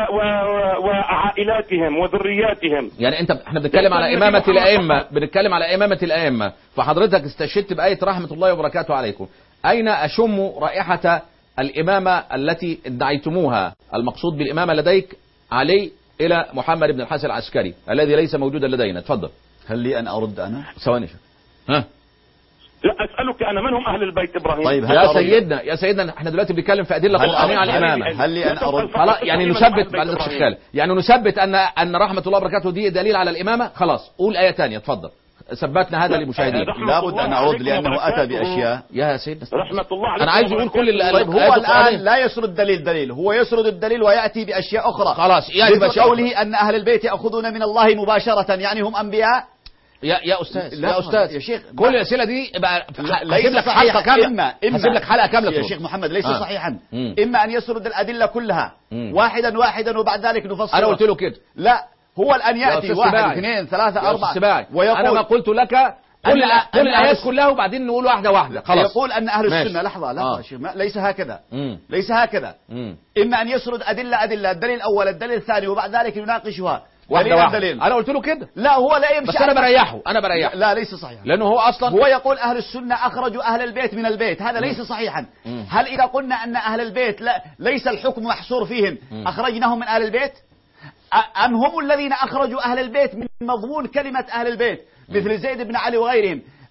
وعائلاتهم وذرياتهم. يعني احنا بنتكلم على إمامة الأئمة، بنتكلم على إمامة الأئمة، فحضرتك استشهدت بآية رحمة الله وبركاته عليكم. أين أشم رائحة الإمامة التي ادعيتموها؟ المقصود بالإمامة لديك علي إلى محمد بن الحسن العسكري الذي ليس موجودا لدينا. تفضل. هل لي أن أرد أنا؟ ثواني. ها؟ لا أسألك أنا، من هم أهل البيت إبراهيم؟ طيب يا سيدنا احنا دلوقتي بنتكلم في أدلة قرآنية على الإمامة. هل لي أن أرد؟ خلاص يعني نثبت بعد الشكال، يعني نثبت أن رحمة الله وبركاته دي دليل على الإمامة. خلاص قول آية ثانية. تفضل. ثبتنا هذا للمشاهدين. لابد أن أرد لأنه أتى بأشياء. يا سيدنا رحمة الله عليكم. أنا عايز يقول كل اللي طيب هو الآن لا يسرد دليل، هو يسرد الدليل ويأتي بأشياء أخرى. خلاص يعني بقوله أن أهل البيت يأخذون من الله مباشرة، يعني هم أنبياء. يا أستاذ يا شيخ، كل الأسئلة دي ليس لك حلقة كاملة. هسيب لك حلقة كاملة يا شيخ محمد، ليس صحيحا. إما أن يسرد الأدلة كلها واحدا واحدا وبعد ذلك نفصل. أنا قلت له كده. لا، هو الآن يأتي 1 2 3 4 ويقول أنا ما قلت لك كل الآيات كلها وبعدين نقول واحدة واحدة. خلاص. يقول أن أهل السنة لحظة يا شيخ، ليس هكذا. ليس هكذا. إما أن يسرد أدلة، الدليل الأول الدليل الثاني وبعد ذلك يناقشها واحدة. أنا قلت له كده. لا هو لا يمشي، بس أنا بريحه. لا ليس صحيحا، لأنه هو أصلا هو يقول أهل السنة أخرجوا أهل البيت من البيت، هذا ليس صحيحا. هل إذا قلنا أن أهل البيت ليس الحكم محصور فيهم أخرجناهم من أهل البيت، أم هم الذين أخرجوا أهل البيت من مضمون كلمة أهل البيت مثل زيد بن علي وغيرهم؟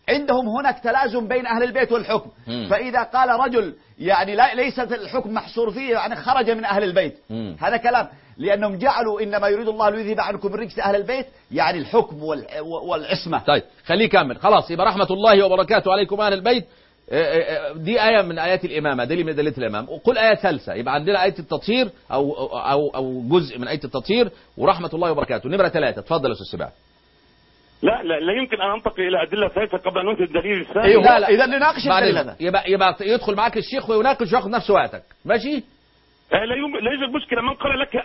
عندهم هناك تلازم بين أهل البيت والحكم. فإذا قال رجل يعني ليست الحكم محصور فيه يعني خرج من أهل البيت، هذا كلام، لأنهم جعلوا إنما يريد الله ليذهب عنكم الرجس أهل البيت، يعني الحكم والعصمة. طيب خليه يكمل خلاص. يبقى رحمة الله وبركاته عليكم أهل البيت دي آية من آيات الإمامة، دليل من دليل الإمام. وقل آية ثالثة، يبقى عندنا آية التطهير أو جزء من آية التطهير ورحمة الله وبركاته. نمرة 3 اتفضل يا أستاذ سباع. لا يمكن أن أنتقل إلى أدلة ثالثة قبل أن ننتهي الدليل الثاني. أيوه لا إذا نناقش الدليل هذا. يبقى يدخل معاك الشيخ ويناقش وياخد نفس وقتك، ماشي؟ لا يوجد مشكلة. من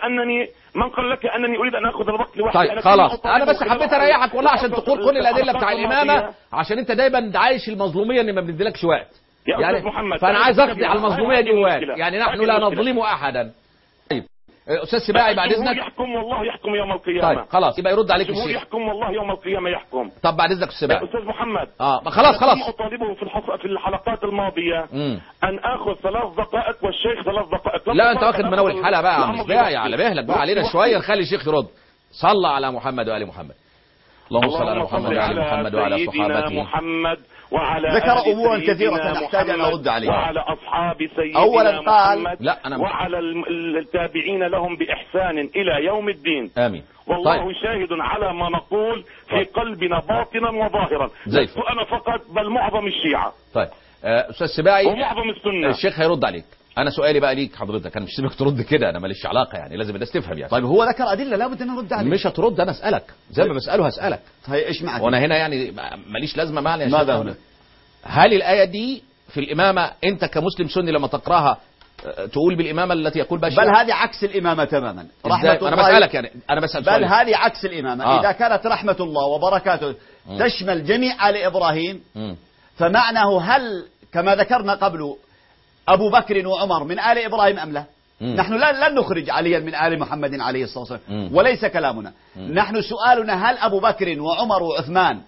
قال لك أنني أريد أن أخذ الوقت لوحدي؟ طيب خلاص، أنا بس حبيت أريحك والله عشان تقول كل الأدلة بتاع الإمامة، عشان أنت دايما عايش المظلومية إن ما بنديلكش وقت يعني، فأنا عايز أقضي على المظلومية دي جواك، يعني نحن لا نظلم أحدا. طيب أستاذ سباعي بعد إذنك. يحكم والله يحكم يوم القيامة. طيب خلاص يبقى يرد عليك الشيخ. يحكم والله يوم القيامة يحكم. طب بعد إذنك أستاذ سباعي. أستاذ محمد. خلاص. أطالبه في الحلقات الماضية أن آخذ 3 دقائق والشيخ 3 دقائق. لا أنت واخد من أول الحلقة بقى يا عم سباعي، على مهلك بقى علينا شوية، نخلي الشيخ يرد. صلى على محمد وآل محمد. اللهم صل على محمد وعلى محمد وعلى صحابته محمد وعلى ذكر أمورا كثيرة نحتاج أن نرد عليها. وعلى أصحاب سيدنا أولا قال محمد وعلى التابعين لهم بإحسان إلى يوم الدين. آمين. والله طيب. شاهد على ما نقول في قلبنا باطنا وظاهرا، لست أنا فقط بل معظم الشيعة. طيب أستاذ سباعي ومعظم السنة. الشيخ هيرد عليك. أنا سؤالي بقى ليك حضرتك، أنا مش سيبك ترد كده، أنا ماليش علاقة يعني، لازم الناس تفهم يعني. طيب هو ذكر أدلة لابد أن نرد عليه. مش هترد، أنا أسألك زي ما بسأله هسألك. طيب إيش معنى؟ وأنا هنا يعني ماليش لازمة معنى يا ماذا هنا؟ هل الآية دي في الإمامة أنت كمسلم سني لما تقرأها تقول بالإمامة التي يقول بها بل هذه عكس الإمامة تماما. رحمة الله. أنا بسألك يعني، أنا بسأل بل هذه عكس الإمامة. إذا كانت رحمة الله وبركاته تشمل جميع آل إبراهيم فمعناه هل كما ذكرنا قبل أبو بكر وعمر من آل إبراهيم أم لا؟ نحن لن نخرج عليا من آل محمد عليه الصلاة والسلام، وليس كلامنا. نحن سؤالنا هل أبو بكر وعمر وعثمان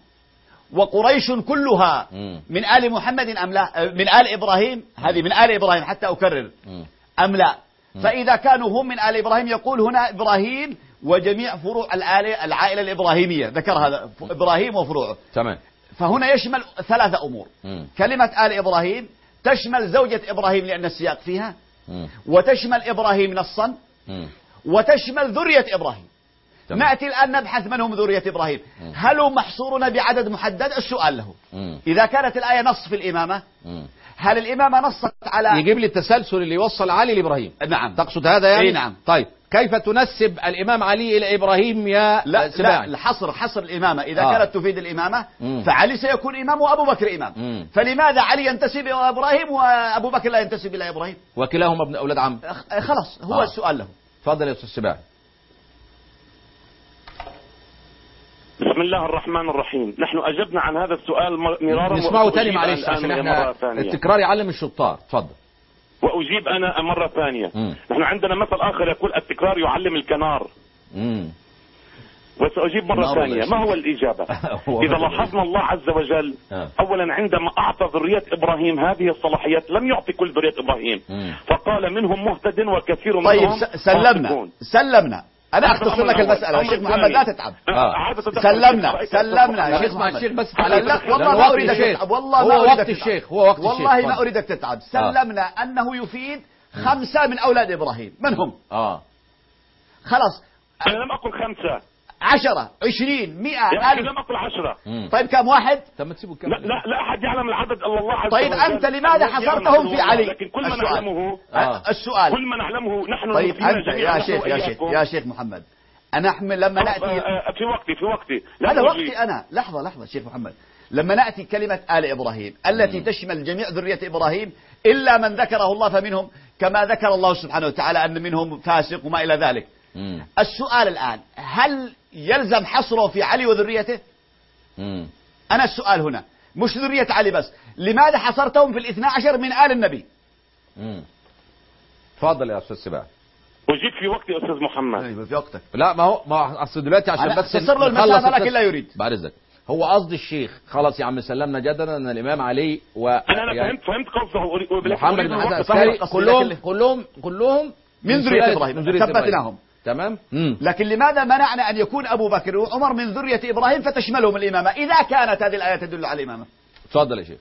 وقريش كلها من آل محمد أم لا؟ من آل إبراهيم، هذه من آل إبراهيم حتى أكرر، أم لا؟ فإذا كانوا هم من آل إبراهيم يقول هنا إبراهيم وجميع فروع العائلة الإبراهيمية، ذكر هذا إبراهيم وفروعه. تمام. فهنا يشمل 3 أمور. كلمة آل إبراهيم تشمل زوجة إبراهيم لأن السياق فيها، وتشمل إبراهيم نصا، وتشمل ذرية إبراهيم. نأتي الآن نبحث من هم ذرية إبراهيم. هل هم محصورون بعدد محدد؟ السؤال له. إذا كانت الآية نص في الإمامة، هل الإمامة نصت على يجيب لي التسلسل اللي يوصل علي لإبراهيم؟ نعم. تقصد هذا يعني؟ أي نعم. طيب كيف تنسب الإمام علي إلى إبراهيم يا سباعي؟ لا حصر الإمامة إذا كانت تفيد الإمامة فعلي سيكون إمام وأبو بكر إمام. فلماذا علي ينتسب إلى إبراهيم وأبو بكر لا ينتسب إلى إبراهيم؟ وكلاهما ابن أولاد عم. خلاص هو السؤال له. تفضل يا أستاذ سباعي. بسم الله الرحمن الرحيم. نحن أجبنا عن هذا السؤال مرارا. نسمعه تاني معلش عشان احنا التكرار يعلم الشطار. تفضل. وأجيب أنا مرة ثانية. نحن عندنا مثل آخر يقول التكرار يعلم الكنار. وسأجيب مرة ثانية. ما هو الإجابة؟ إذا لاحظنا الله عز وجل أولا عندما أعطى ذرية إبراهيم هذه الصلاحيات لم يعطي كل ذرية إبراهيم، فقال منهم مهتد وكثير منهم طيب سلمنا. أنا أختصر لك المسألة يا شيخ محمد لا تتعب. سلمنا يا شيخ محمد. الشيخ بس والله ما أريدك تتعب. والله ما وقت الشيخ هو وقت الشيخ. والله ما أريدك تتعب. سلمنا أنه يفيد 5 من أولاد إبراهيم. من هم؟ خلاص. أنا لم أقل 5. 10 20 100 1000. لم أقل 10. طيب كم واحد؟ طب تسيبوا كم؟ لا أحد يعلم العدد إلا الله عز وجل. طيب أنت لماذا حصرتهم في علي؟ لكن كل ما نعلمه السؤال كل ما نعلمه نحن. طيب أنت يا شيخ محمد نحن لما نأتي في وقتي هذا وقتي أنا. لحظة شيخ محمد. لما نأتي كلمة آل إبراهيم التي تشمل جميع ذرية إبراهيم إلا من ذكره الله فمنهم كما ذكر الله سبحانه وتعالى أن منهم فاسق وما إلى ذلك. السؤال الآن هل يلزم حصره في علي وذريته؟ أنا السؤال هنا مش ذرية علي بس، لماذا حصرتهم في 12 من آل النبي؟ تفضل يا أستاذ سباعي. وجيت في وقتي أستاذ محمد. أيوة في وقتك. لا ما هو أصل دلوقتي عشان بس تصر له المسألة لكن لا يريد. بعد إذنك هو قصد الشيخ خلاص يا عم سلمنا جدلا أن الإمام علي أنا يعني فهمت قصده. محمد بن حسن العسكري كلهم من ذرية إبراهيم ثبتناهم. تمام. لكن لماذا منعنا أن يكون أبو بكر وعمر من ذرية إبراهيم فتشملهم الإمامة إذا كانت هذه الآية تدل على الإمامة؟ اتفضل يا شيخ.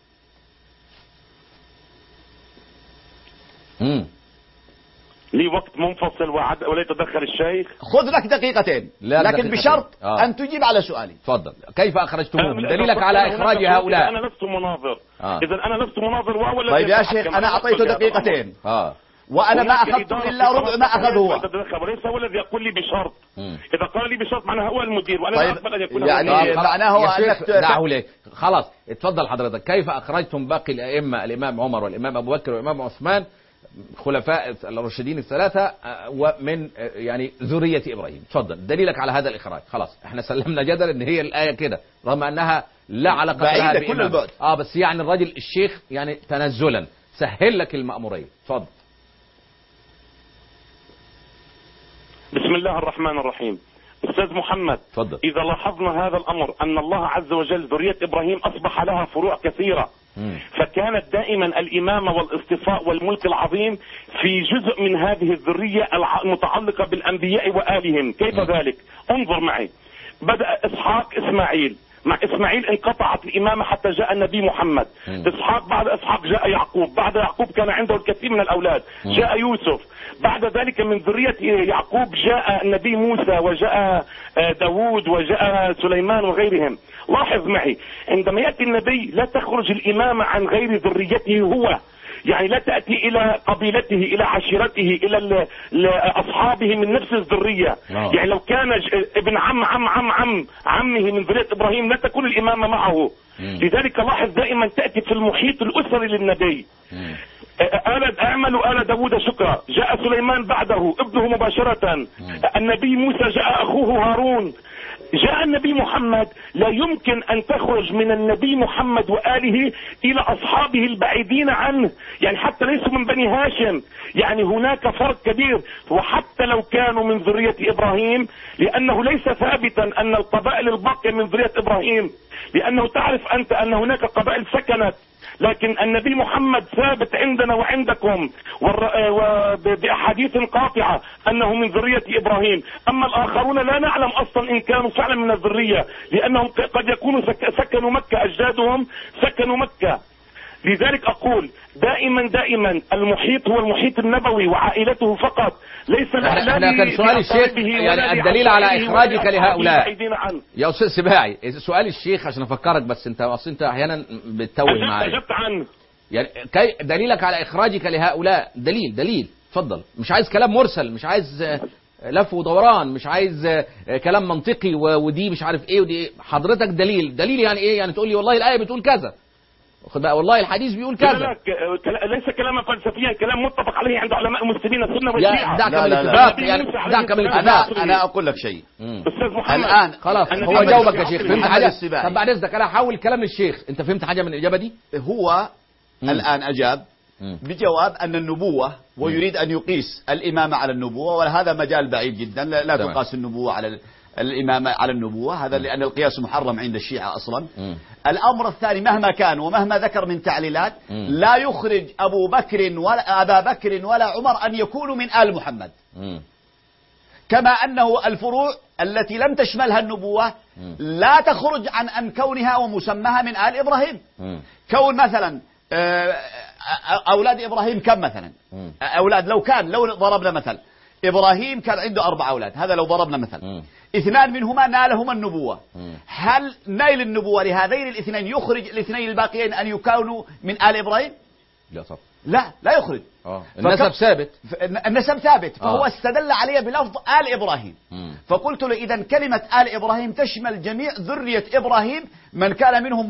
لي وقت منفصل ولا يتدخل الشيخ. خذ لك دقيقتين، لكن بشرط أن تجيب على سؤالي. تفضل. كيف أخرجتموهم؟ دليلك على إخراج هؤلاء. أنا لست مناظر. إذا أنا لست مناظر ولا. طيب يا شيخ أنا أعطيته دقيقتين. وأنا ما أخذت إلا ربع ما أخذه هو. وليس هو الذي يقول لي بشرط. إذا قال لي بشرط معناه هو المدير وأنا لا أقبل أن يكون يعني معناه أنك دعه ليه. خلاص اتفضل حضرتك. كيف أخرجتم باقي الأئمة، الإمام عمر والإمام أبو بكر والإمام عثمان، خلفاء الراشدين الثلاثة، ومن يعني ذرية إبراهيم؟ تفضل دليلك على هذا الإخراج. خلاص احنا سلمنا جدل ان هي الآية كده، رغم أنها لا علاقة لها بعيدة كل البعد. بس يعني الراجل الشيخ يعني تنزلا سهل لك المأمورية. تفضل. بسم الله الرحمن الرحيم. أستاذ محمد، تفضل. إذا لاحظنا هذا الأمر أن الله عز وجل ذرية إبراهيم أصبح لها فروع كثيرة، فكانت دائما الإمامة والاصطفاء والملك العظيم في جزء من هذه الذرية المتعلقة بالأنبياء وآلهم. كيف ذلك؟ انظر معي. بدأ إسحاق إسماعيل، مع إسماعيل انقطعت الإمامة حتى جاء النبي محمد. إسحاق، بعد إسحاق جاء يعقوب، بعد يعقوب كان عنده الكثير من الأولاد، جاء يوسف، بعد ذلك من ذرية يعقوب جاء النبي موسى وجاء داود وجاء سليمان وغيرهم. لاحظ معي، عندما يأتي النبي لا تخرج الإمامة عن غير ذريته هو، يعني لا تأتي إلى قبيلته، إلى عشيرته، إلى أصحابه من نفس الذرية. يعني لو كان ابن عمه من ذرية إبراهيم لا تكون الإمامة معه. لذلك لاحظ دائما تأتي في المحيط الأسري للنبي. اعملوا آل داود شكرا، جاء سليمان بعده ابنه مباشرة، النبي موسى جاء أخوه هارون، جاء النبي محمد. لا يمكن أن تخرج من النبي محمد وآله إلى أصحابه البعيدين عنه، يعني حتى ليسوا من بني هاشم، يعني هناك فرق كبير. وحتى لو كانوا من ذرية إبراهيم، لأنه ليس ثابتا أن القبائل الباقية من ذرية إبراهيم، لأنه تعرف أنت أن هناك قبائل سكنت، لكن النبي محمد ثابت عندنا وعندكم وبأحاديث قاطعة أنه من ذرية إبراهيم. أما الآخرون لا نعلم أصلا إن كانوا فعلا من الذرية، لأنهم قد يكونوا سكنوا مكة، أجدادهم سكنوا مكة. لذلك أقول دائما المحيط هو المحيط النبوي وعائلته فقط، ليس احنا كان سؤال الشيخ يعني الدليل على إخراجك لهؤلاء يا أستاذ سباعي. سؤال الشيخ عشان أفكرك بس، أنت أحيانا بتتوه معايا. أجبت عنه. يعني دليلك على إخراجك لهؤلاء دليل. اتفضل. مش عايز كلام مرسل، مش عايز لف ودوران، مش عايز كلام منطقي ودي مش عارف ايه ودي. حضرتك دليل يعني ايه؟ يعني تقول لي والله الآية بتقول كذا، والله الحديث بيقول كذا. ليس كلاما فلسفيا، كلام متفق عليه عند علماء المسلمين السنة والشيعة. دعك من الاتفاق، يعني دعك من الاتفاق. أنا أقول لك شيء. أستاذ محمد الآن خلاص هو جاوبك يا شيخ. فهمت حاجة؟ طب بعد إذنك أنا هحول الكلام للشيخ. أنت فهمت حاجة من الإجابة دي؟ هو الآن أجاب بجواب أن النبوة، ويريد أن يقيس الإمامة على النبوة، وهذا مجال بعيد جدا. لا تقاس النبوة على الإمامة على النبوة، هذا لأن القياس محرم عند الشيعة أصلا. الأمر الثاني، مهما كان ومهما ذكر من تعليلات، لا يخرج أبو بكر ولا أبا بكر ولا عمر أن يكونوا من آل محمد. كما أنه الفروع التي لم تشملها النبوة لا تخرج عن أن كونها ومسماها من آل إبراهيم. كون مثلا أولاد إبراهيم كم مثلا؟ أولاد لو ضربنا مثل إبراهيم كان عنده 4 أولاد، هذا لو ضربنا مثل 2 منهما نالهما النبوة. هل نيل النبوة لهذين الاثنين يخرج الاثنين الباقيين أن يكونوا من آل إبراهيم؟ لا طبعا. لا يخرج. النسب ثابت. النسب ثابت. فهو استدل عليه بلفظ آل إبراهيم. فقلت له إذا كلمة آل إبراهيم تشمل جميع ذرية إبراهيم من كان منهم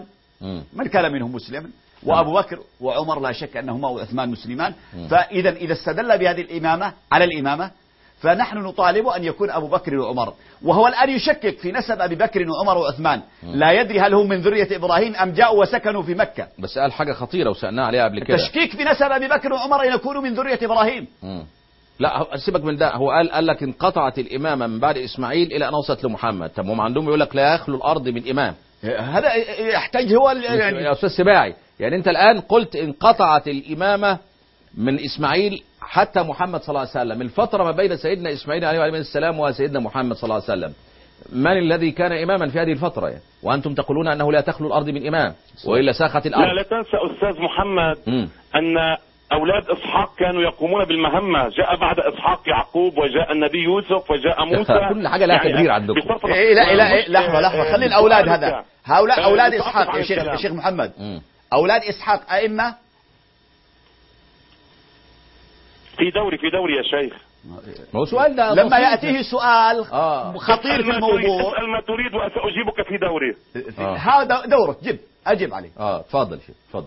مسلما. وأبو بكر وعمر لا شك أنهما وعثمان مسلمان. فإذا استدل بهذه الإمامة على الإمامة، فنحن نطالب أن يكون أبو بكر وعمر. وهو الآن يشكك في نسب أبي بكر وعمر وعثمان، لا يدري هل هم من ذرية إبراهيم أم جاءوا وسكنوا في مكة. بس قال حاجة خطيرة وسألناها عليها قبل كده، تشكيك في نسب أبي بكر وعمر أن يكونوا من ذرية إبراهيم. لا سيبك من ده. هو قال لك انقطعت الإمامة من بعد إسماعيل إلى أن وصلت لمحمد. طب هم عندهم يقول لك لا يخلو الأرض من إمام. هذا يحتاج هو يعني يا أستاذ سباعي، يعني أنت الآن قلت انقطعت الإمامة من إسماعيل حتى محمد صلى الله عليه وسلم، الفترة ما بين سيدنا إسماعيل عليه السلام وسيدنا محمد صلى الله عليه وسلم من الذي كان إماما في هذه الفترة يعني؟ وأنتم تقولون أنه لا تخلو الأرض من إمام وإلا ساخت الأرض. لا تنسى أستاذ محمد أن أولاد إسحاق كانوا يقومون بالمهمة. جاء بعد إسحاق يعقوب، وجاء النبي يوسف، وجاء موسى. كل حاجة لها تدبير عندكم. لا لحظة خلي الأولاد هذا هؤلاء أولاد إسحاق يا شيخ محمد. أولاد إسحاق أئمة في دوري يا شيخ. ما هو سؤال ده لما يأتيه سؤال خطير في الموضوع اسأل ما تريد وسأجيبك في دوري. هذا دورك، أجب عليه. تفضل شيخ تفضل.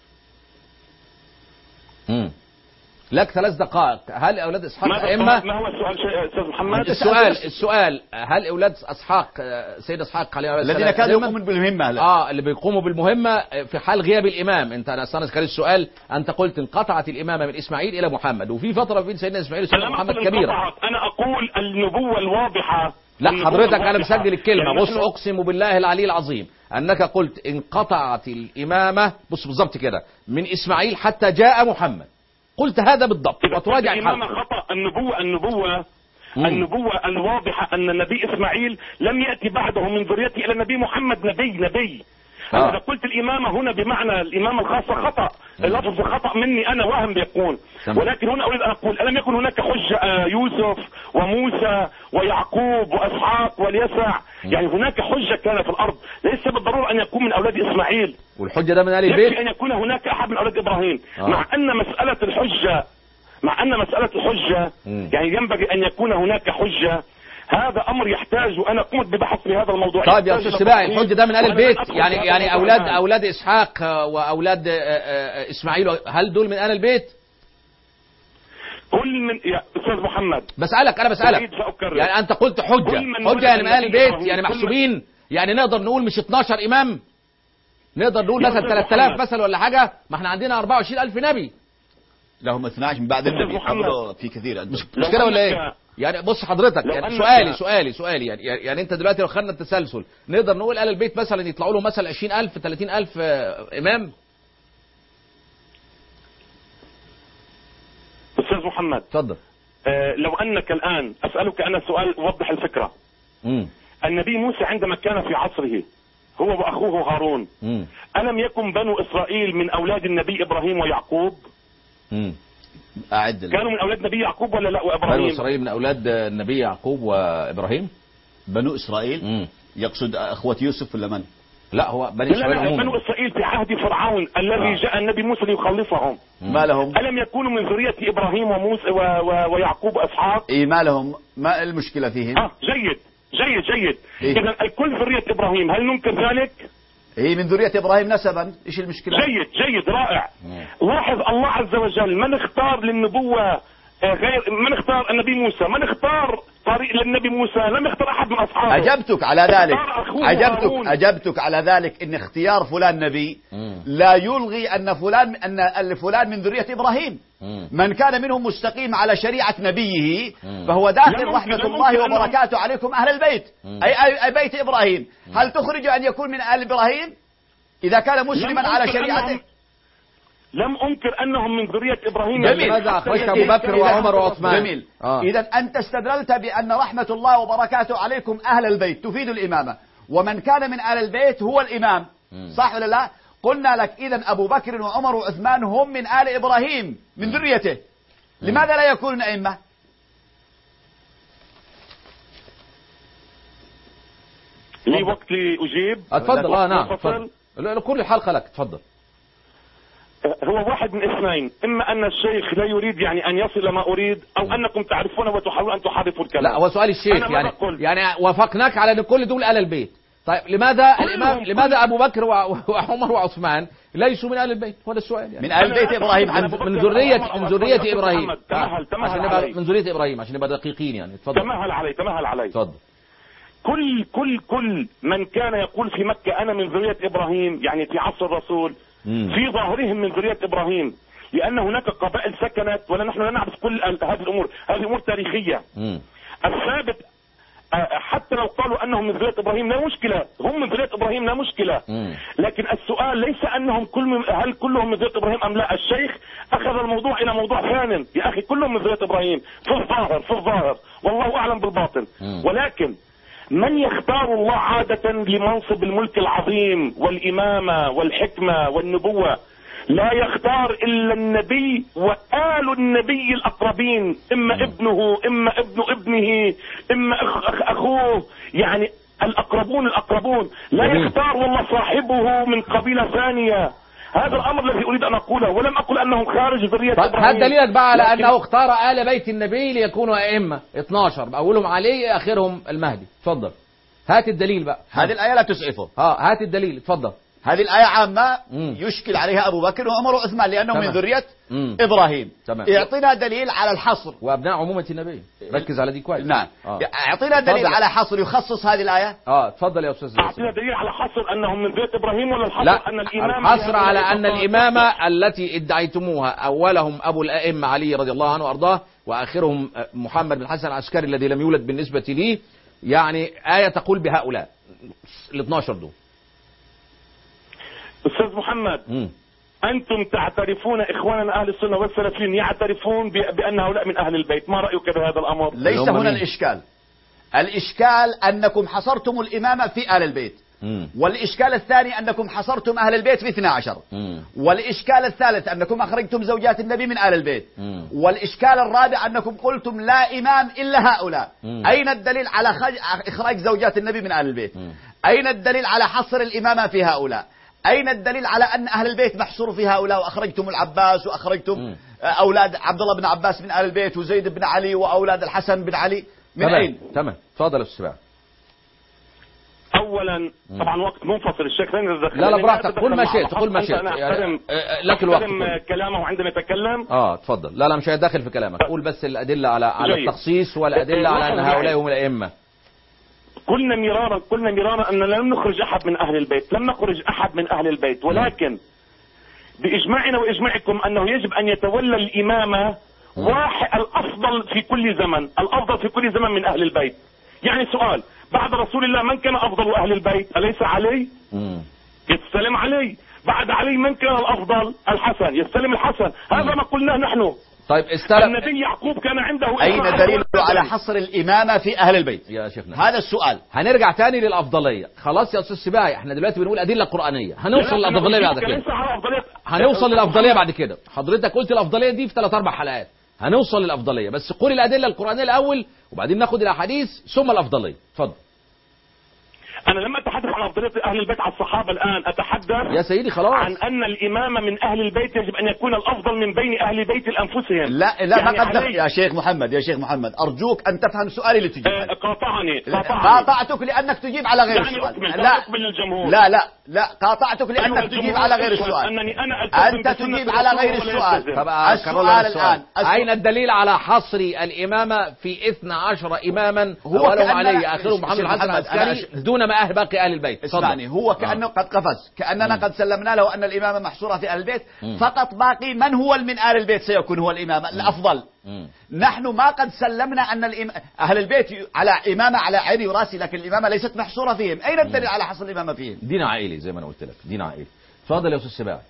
لك 3 دقائق. هل أولاد إسحاق أئمة؟ ما هو السؤال أستاذ محمد؟ السؤال هل أولاد إسحاق سيد إسحاق عليه السلام الذين كانوا يقومون بالمهمة اللي بيقوموا بالمهمة في حال غياب الإمام. أنا كان السؤال أنت قلت انقطعت الإمامة من إسماعيل إلى محمد، وفي فترة بين سيدنا إسماعيل وسيدنا محمد كبيرة. أنا أقول النبوة الواضحة. لا حضرتك أنا مسجل الكلمة. يعني بص أقسم بالله العلي العظيم أنك قلت انقطعت الإمامة بص بالضبط كده من إسماعيل حتى جاء محمد. قلت هذا بالضبط وتراجع الإمامة خطأ. النبوة الواضحة أن النبي إسماعيل لم يأتي بعده من ذريته إلى النبي محمد نبي. أنا إذا قلت الإمامة هنا بمعنى الإمامة الخاصة خطأ. اللفظ خطأ مني أنا، وهم بيكون. ولكن هنا أريد أن أقول ألم يكن هناك حجة يوسف وموسى ويعقوب وإسحاق واليسع؟ يعني هناك حجة كان في الأرض، ليس بالضرورة أن يكون من أولاد إسماعيل. والحجة ده من آل البيت. يكفي أن يكون هناك أحد من أولاد إبراهيم. مع أن مسألة الحجة يعني ينبغي أن يكون هناك حجة. هذا أمر يحتاج، وأنا قمت ببحث في هذا الموضوع. طيب يا أستاذ سباعي الحجة ده من آل البيت يعني أولاد إسحاق وأولاد إسماعيل هل دول من آل البيت؟ كل من يا أستاذ محمد أنا بسألك يعني أنت قلت حجة يعني من آل البيت يعني محسوبين، يعني نقدر نقول مش 12 إمام، نقدر نقول مثلا 3000 مثلا ولا حاجة. ما احنا عندنا 24000 نبي. لهم 12 من بعد النبي في كثير. مش كده ولا ايه؟ يعني بص حضرتك يعني سؤالي يعني انت دلوقتي لو خدنا التسلسل نقدر نقول آل البيت مثلا يطلعوا له مثلا 20000 30000 إمام. أستاذ محمد اتفضل. لو أنك الآن أسألك أنا سؤال وضح الفكرة. النبي موسى عندما كان في عصره هو وأخوه هارون ألم يكن بنو إسرائيل من أولاد النبي إبراهيم ويعقوب؟ كانوا من أولاد نبي يعقوب ولا لا وإبراهيم؟ بنو إسرائيل من أولاد النبي يعقوب وإبراهيم. بنو إسرائيل يقصد أخوة يوسف ولا من؟ لا هو بني إسرائيل عموما. بنو إسرائيل في عهد فرعون الذي جاء النبي موسى ليخلصهم. ما لهم؟ ألم يكونوا من ذرية إبراهيم وموسى ويعقوب وإسحاق؟ ما لهم؟ ما المشكلة فيهم؟ جيد. إذا الكل ذرية إبراهيم، هل ننكر ذلك؟ من ذرية إبراهيم نسبا، إيش المشكلة؟ جيد رائع. لاحظ الله عز وجل من اختار للنبوة من اختار النبي موسى، من اختار طريق للنبي موسى، لم يختار أحد من أصحابه. أجبتك على ذلك إن اختيار فلان نبي لا يلغي أن فلان من ذرية إبراهيم. من كان منهم مستقيم على شريعة نبيه فهو داخل رحمة الله وبركاته عليكم أهل البيت أي بيت إبراهيم. هل تخرج أن يكون من آل إبراهيم إذا كان مسلما على شريعته؟ لم أنكر أنهم من ذرية إبراهيم. لماذا أخرجت أبو بكر وعمر وعثمان؟ جميل. إذا أنت استدللت بأن رحمة الله وبركاته عليكم أهل البيت تفيد الإمامة، ومن كان من آل البيت هو الإمام، صح ولا لا؟ قلنا لك إذا أبو بكر وعمر وعثمان هم من آل إبراهيم من ذريته، لماذا لا يكونون أئمة؟ لي وقت لأجيب؟ اتفضل. نعم تفضل. كل الحلقة لك تفضل. هو واحد من اثنين، إما أن الشيخ لا يريد يعني أن يصل ما أريد، أو أنكم تعرفون وتحاولون أن تحرفوا الكلام. لا هو سؤال الشيخ يعني وافقناك على أن كل دول آل البيت. طيب لماذا أبو بكر وعمر وعثمان ليسوا من آل البيت؟ هذا السؤال يعني. من آل البيت إبراهيم من ذرية إبراهيم. عشان نبقى من ذرية إبراهيم عشان نبقى دقيقين يعني. تفضل. تمهل علي. تفضل. كل من كان يقول في مكة أنا من ذرية إبراهيم يعني في عصر الرسول في ظاهرهم من ذرية إبراهيم، لأن هناك قبائل سكنت ولا نحن لا نعرف كل هذه الأمور. هذه أمور تاريخية. الثابت حتى لو قالوا أنهم من ذرية إبراهيم لا مشكلة، هم من ذرية إبراهيم لا مشكلة. لكن السؤال ليس أنهم هل كلهم من ذرية إبراهيم أم لا. الشيخ أخذ الموضوع إلى موضوع ثاني. يا أخي كلهم من ذرية إبراهيم في الظاهر والله أعلم بالباطن. ولكن من يختار الله عادة لمنصب الملك العظيم والإمامة والحكمة والنبوة؟ لا يختار إلا النبي وآل النبي الأقربين، إما ابنه إما ابن ابنه إما أخوه، يعني الأقربون. لا يختار والله صاحبه من قبيلة ثانية. هذا الأمر الذي أريد أن أقوله، ولم أقل أنهم خارج ذرية إبراهيم. هات دليلك بقى على أنه اختار آل بيت النبي ليكونوا أئمة 12، أولهم علي آخرهم المهدي. اتفضل هات الدليل بقى. هذه الآية لا تسعفه. هات الدليل اتفضل. هذه الآية عامة يشكل عليها أبو بكر وعمر وعثمان لأنهم من ذرية إبراهيم. يعطينا دليل على الحصر وأبناء عمومة النبي. ركز على دي كويس. نعم. يعطينا دليل على حصر يخصص هذه الآية. اتفضل يا أستاذ. أعطينا دليل على حصر أنهم من ذرية إبراهيم، ولا الحصر لا. أن الإمامة الحصر على أن الإمامة التي ادعيتموها أولهم أبو الأئمة علي رضي الله عنه وأرضاه، وآخرهم محمد بن الحسن العسكري الذي لم يولد بالنسبة لي، يعني آية تقول بهؤلاء ال12 دول. أستاذ محمد، أنتم تعترفون، إخواننا أهل السنة والسلفيين يعترفون بأن هؤلاء من أهل البيت، ما رأيك بهذا الأمر؟ ليس هنا الإشكال. الإشكال أنكم حصرتم الإمامة في أهل البيت، والإشكال الثاني أنكم حصرتم أهل البيت في 12، والإشكال الثالث أنكم أخرجتم زوجات النبي من أهل البيت، والإشكال الرابع أنكم قلتم لا إمام إلا هؤلاء. أين الدليل على إخراج زوجات النبي من أهل البيت؟ أين الدليل على حصر الإمامة في هؤلاء؟ أين الدليل على أن أهل البيت محصور في هؤلاء، وأخرجتم العباس وأخرجتم أولاد عبد الله بن عباس من أهل البيت وزيد بن علي وأولاد الحسن بن علي من أين؟ تمام. تفضل السباع. اولا طبعا وقت منفصل الشيخ لا براحتك، قول ما شئت قول ما شئت، لك الوقت. كلامه عندما يتكلم. تفضل. لا مش هيدخل في كلامك، قول بس الأدلة على التخصيص والأدلة على أن هؤلاء هم الأئمة. قلنا مرارا أن لم نخرج أحد من أهل البيت، لم نخرج أحد من أهل البيت، ولكن بإجماعنا وإجماعكم أنه يجب أن يتولى الإمامة واحد الأفضل في كل زمن، الأفضل في كل زمن من أهل البيت. يعني سؤال، بعد رسول الله من كان أفضل أهل البيت؟ أليس علي؟ يستلم علي. بعد علي من كان الأفضل؟ الحسن، يستلم الحسن. هذا ما قلناه نحن. طيب استلم. النبي يعقوب كان عنده أين دليل على حصر الإمامة في أهل البيت يا شيخنا؟ هذا السؤال. هنرجع تاني للأفضلية. خلاص يا أستاذ سباعي، احنا دلوقتي بنقول أدلة قرآنية، هنوصل للأفضلية بعد كده. هنوصل للأفضلية بعد كده. حضرتك قلت الأفضلية دي في 3-4 حلقات، هنوصل للأفضلية، بس قول الأدلة القرآنية الأول وبعدين ناخد الأحاديث ثم الأفضلية. اتفضل. أنا لما أتحدث عن أفضلية أهل البيت على الصحابة الآن أتحدث يا سيدي خلاص عن أن الإمامة من أهل البيت يجب أن يكون الأفضل من بين أهل بيت أنفسهم. لا يعني ما قد يا شيخ محمد أرجوك أن تفهم سؤالي لتجيب. قاطعني. قاطعتك لأنك تجيب على غير السؤال. لا قاطعتك لأنك تجيب على غير السؤال. أنت تجيب على غير السؤال. السؤال الآن أين الدليل على حصر الإمامة في 12 إماما أولهم علي آخرهم محمد الحسن العسكري دون ما باقي أهل البيت؟ اسمعني، هو كأنه قد قفز، كأننا قد سلمنا له أن الإمامة محصورة في أهل البيت، فقط باقي من هو من أهل البيت سيكون هو الإمام الأفضل. نحن ما قد سلمنا أن أهل البيت على إمامة على عيني وراسي، لكن الإمامة ليست محصورة فيهم. أين الدليل على حصر الإمامة فيهم؟ دين عائلي زي ما أنا قلت لك، دين عائلي. تفضل يا أستاذ سباعي.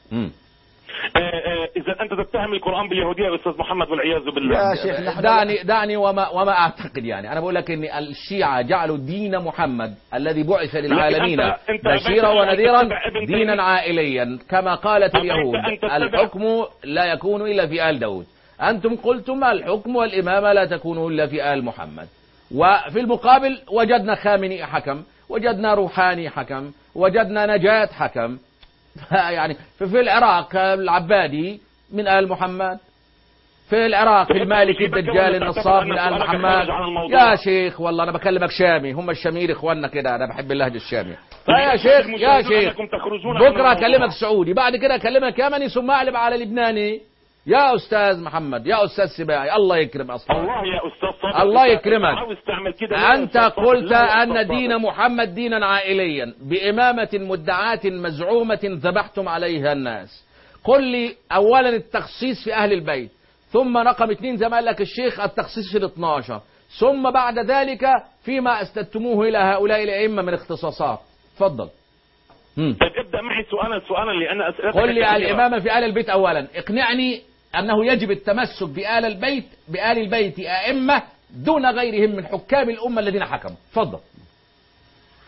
إذا أنت تتهم القرآن باليهودية يا أستاذ محمد والعياذ بالله. يا شيخ دعني وما أعتقد، يعني أنا بقول لك إن الشيعة جعلوا دين محمد الذي بعث للعالمين بشيرا ونذيرا دينا عائليا كما قالت اليهود. الحكم لا يكون إلا في آل داود. أنتم قلتم الحكم والإمامة لا تكون إلا في آل محمد. وفي المقابل وجدنا خامنئي حكم، وجدنا روحاني حكم، وجدنا نجاة حكم. يعني في العراق العبادي من آل محمد، في العراق المالكي الدجال النصاب من آل محمد. يا شيخ والله أنا بكلمك شامي، هم الشمير إخواننا كده، أنا بحب اللهجة الشامية. يا شيخ بكرة أكلمك سعودي، بعد كده أكلمك يمني، ثم أقلب على لبناني. يا أستاذ محمد، يا أستاذ سباعي، الله يكرم أصلا. الله يا أستاذ الله يكرمك. أنت قلت أن دين محمد دينا عائليا بإمامة مدعاة مزعومة ذبحتم عليها الناس. قل لي أولا التخصيص في أهل البيت، ثم رقم 2 زي ما قال لك الشيخ التخصيص في 12، ثم بعد ذلك فيما استدتموه إلى هؤلاء الأئمة من اختصاصات. تفضل. ابدأ معي سؤالا لأن أسئلتك. قل لي الإمامة في آل البيت أولا، اقنعني أنه يجب التمسك بآل البيت أئمة دون غيرهم من حكام الأمة الذين حكموا. تفضل.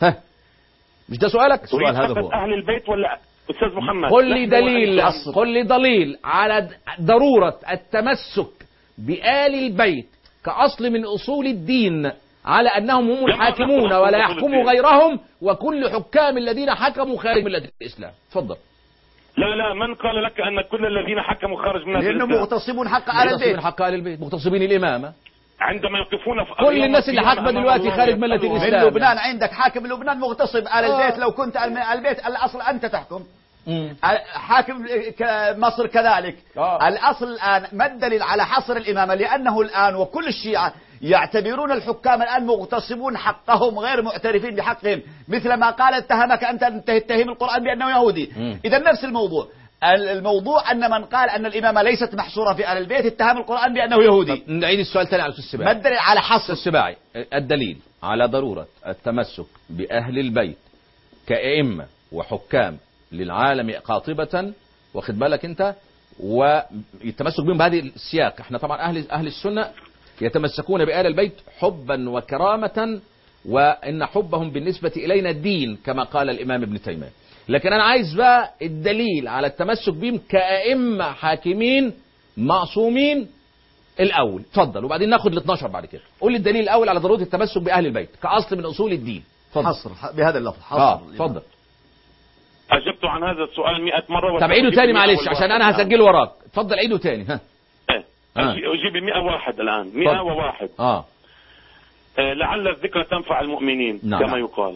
ها، مش ده سؤالك؟ السؤال هذا هو أهل البيت ولا أستاذ محمد؟ قل لي دليل على ضرورة التمسك بآل البيت كأصل من أصول الدين، على أنهم هم الحاكمون ولا يحكموا غيرهم، وكل حكام الذين حكموا خارج ملة الإسلام. تفضل. لا، من قال لك أن كل الذين حكموا خارج ملة الإسلام؟ لأنهم مغتصبون حق آل البيت، مغتصبين الإمامة. عندما يقفون في كل الناس اللي حاكمة دلوقتي خارج ملة الإسلام. من لبنان عندك حاكم لبنان مغتصب آل البيت. لو كنت البيت الأصل أنت تحكم. حاكم مصر كذلك. الأصل الآن ما الدليل على حصر الإمامة؟ لأنه الآن وكل الشيعة يعتبرون الحكام الآن مغتصبون حقهم، غير معترفين بحقهم، مثل ما قال اتهمك أنت تتهم القرآن بأنه يهودي. إذا نفس الموضوع أن من قال أن الإمامة ليست محصورة في آل البيت اتهم القرآن بأنه يهودي. نعيد السؤال ثاني على السباعي. ما الدليل على حصر السباعي؟ الدليل على ضرورة التمسك بأهل البيت كأئمة وحكام للعالم قاطبة، واخد بالك انت، والتمسك بهم بهذه السياق. احنا طبعا اهل السنة يتمسكون بآل البيت حبا وكرامة، وان حبهم بالنسبة الينا الدين كما قال الامام ابن تيمية. لكن انا عايز بقى الدليل على التمسك بهم كأئمة حاكمين معصومين الاول. اتفضل، وبعدين ناخد ال12 بعد كده. قول لي الدليل الاول على ضرورة التمسك بأهل البيت كأصل من اصول الدين. اتفضل. حصر بهذا اللفظ. حصر. اتفضل. أجبت عن هذا السؤال 100 مرة. طب عيده تاني معلش عشان أنا هسجله وراك. اتفضل عيده تاني. ها. أجيب 101 الآن. 101. لعل الذكرى تنفع المؤمنين. نعم. كما يقال.